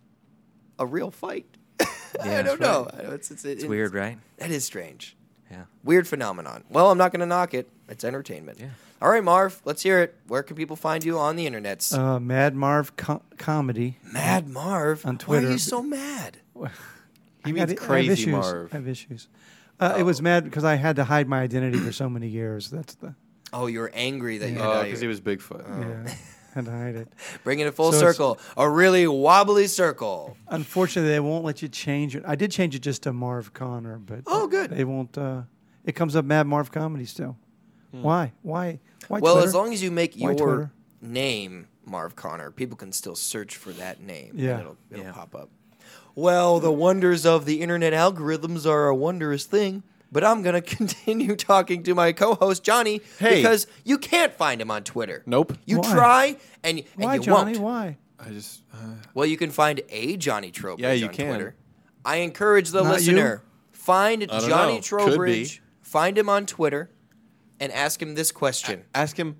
a real fight. I Yeah, don't that's know. It's it's, It's weird, right? That is strange. Yeah. Weird phenomenon. Well, I'm not going to knock it. It's entertainment. Yeah. All right, Marv. Let's hear it. Where can people find you on the internets? Uh, Mad Marv co- comedy. Mad Marv. on Why Twitter. are you so mad? He I means got- I have crazy issues. Marv. I have issues. Uh, It was mad because I had to hide my identity for so many years. That's the Oh, you were angry that you Oh, had because he was Bigfoot. yeah. Had to hide it. bringing it full So it's- circle. A really wobbly circle. Unfortunately, they won't let you change it. I did change it just to Marv Connor, but Oh, good. They won't. Uh, it comes up Mad Marv comedy still. Why? Why? Why? Well, Twitter? as long as you make Why your Twitter? name Marv Connor, people can still search for that name. Yeah. And it'll it'll Yeah. pop up. Well, the wonders of the internet algorithms are a wondrous thing, but I'm going to continue talking to my co-host Johnny Hey. because you can't find him on Twitter. Nope. You Why? try and, and Why, you Johnny? won't. Why? I just. Uh, Well, you can find a Johnny Trowbridge Yeah, you on can. Twitter. I encourage the Not listener, find don't Johnny know. Could Trowbridge, be. find him on Twitter, and ask him this question. ask him,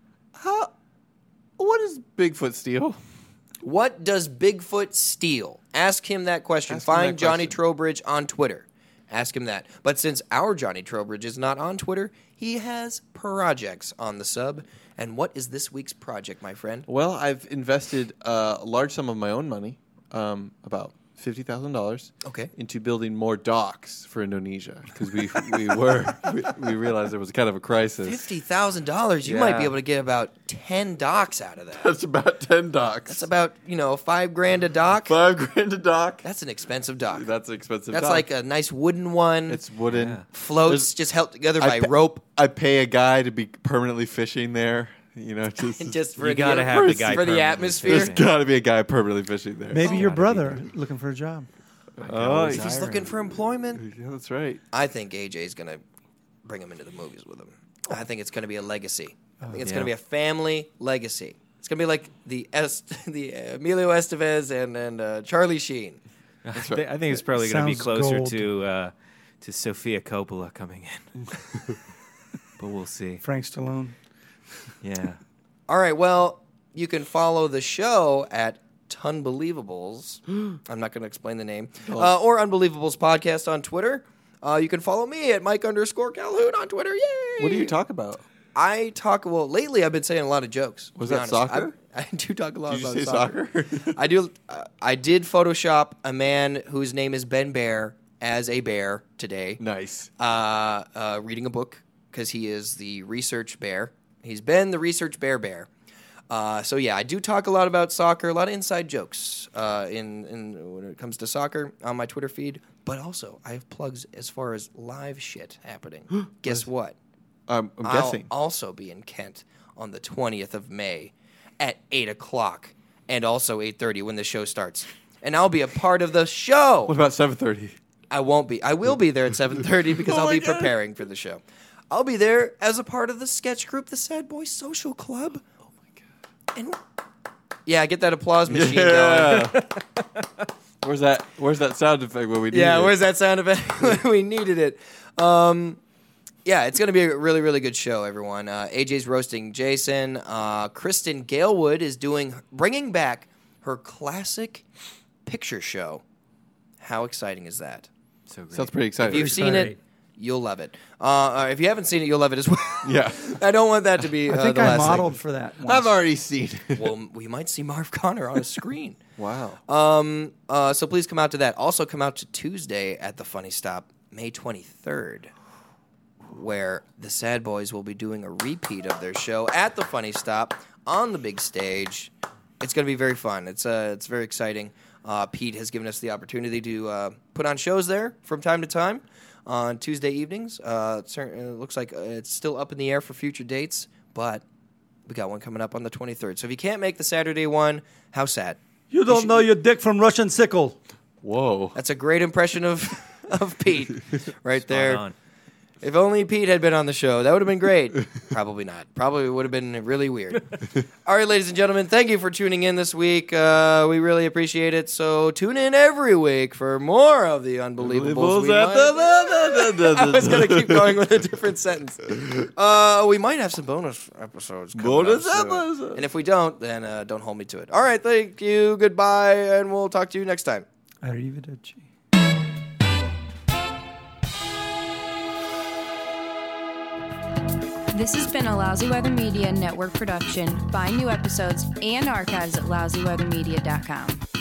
how. What does Bigfoot steal? What does Bigfoot steal? Ask him that question. Ask him Find that Johnny question. Trowbridge on Twitter. Ask him that. But since our Johnny Trowbridge is not on Twitter, he has projects on the sub. And what is this week's project, my friend? Well, I've invested uh, a large sum of my own money, um, about fifty thousand dollars, Okay. into building more docks for Indonesia because we we were we, we realized there was kind of a crisis. fifty thousand dollars. You might be Yeah. able to get about ten docks out of that. That's about ten docks. That's about, you know, five grand a dock. five grand a dock. That's an expensive dock. That's an expensive. That's dock. like a nice wooden one. it's wooden. Yeah. floats There's- just held together I by pa- rope. I pay a guy to be permanently fishing there. You know, just Just for You the, gotta have the guy for the permanently atmosphere. there's fishing. got to be a guy permanently fishing there. Maybe Oh, your gotta be brother there. looking for a job. Oh, If If he's looking for employment, yeah, that's right. I think A J's going to bring him into the movies with him. I think it's going to be a legacy. I think it's yeah. going to be a family legacy. It's going to be like the Est- the uh, Emilio Estevez and and uh, Charlie Sheen. I, thi- I think it's probably going to be Sounds closer gold. to uh, to Sophia Coppola coming in, but we'll see. Frank Stallone. Yeah. All right, well, you can follow the show at Tunbelievables. I'm not going to explain the name. Uh, or Unbelievables Podcast on Twitter. Uh, you can follow me at Mike underscore Calhoun on Twitter. Yay! What do you talk about? I talk well lately. I've been saying a lot of jokes. Was to be that honest. soccer? I, I do talk a lot Did you about say soccer. soccer? I do. Uh, I did Photoshop a man whose name is Ben Bear as a bear today. Nice. Uh, uh, reading a book because he is the research bear. He's been the research bear bear. Uh, so yeah, I do talk a lot about soccer, a lot of inside jokes uh, in in when it comes to soccer on my Twitter feed. But also, I have plugs as far as live shit happening. Guess what? Um, I'm I'll guessing. also be in Kent on the twentieth of May at eight o'clock and also eight thirty when the show starts. And I'll be a part of the show. What about seven thirty? I won't be. I will be there at seven thirty because Oh I'll my be God. preparing for the show. I'll be there as a part of the sketch group, the Sad Boy Social Club. Oh, my God. And yeah, get that applause machine going. Yeah. Where's that? Where's that sound effect when we need Yeah, it? where's that sound effect when we needed it? Um, yeah, it's going to be a really, really good show, everyone. Uh, A J's roasting Jason. Uh, Kristen Galewood is doing, bringing back her classic picture show. How exciting is that? So great. Sounds pretty If exciting. you've seen it, you'll love it. Uh, if you haven't seen it, you'll love it as well. Yeah. I don't want that to be I uh, think the I last modeled segment. for that. Once. I've already seen it. Well, we might see Marv Connor on a screen. Wow. Um, uh, so please come out to that. Also come out to Tuesday at the Funny Stop, May twenty-third, where the Sad Boys will be doing a repeat of their show at the Funny Stop on the big stage. It's going to be very fun. It's uh, it's very exciting. Uh, Pete has given us the opportunity to uh, put on shows there from time to time on Tuesday evenings. Uh, it cer- it looks like uh, it's still up in the air for future dates, but we got one coming up on the twenty-third. So if you can't make the Saturday one, how sad. You don't know your dick from Russian sickle. Whoa. That's a great impression of of Pete right there. on. If only Pete had been on the show, that would have been great. Probably not. Probably would have been really weird. All right, ladies and gentlemen, thank you for tuning in this week. Uh, we really appreciate it. So tune in every week for more of the Unbelievables. We might- I was going to keep going with a different sentence. Uh, we might have some bonus episodes coming Bonus up soon. episodes. And if we don't, then uh, don't hold me to it. All right, thank you. Goodbye, and we'll talk to you next time. Arrivederci. This has been a Lousy Weather Media Network production. Find new episodes and archives at lousy weather media dot com.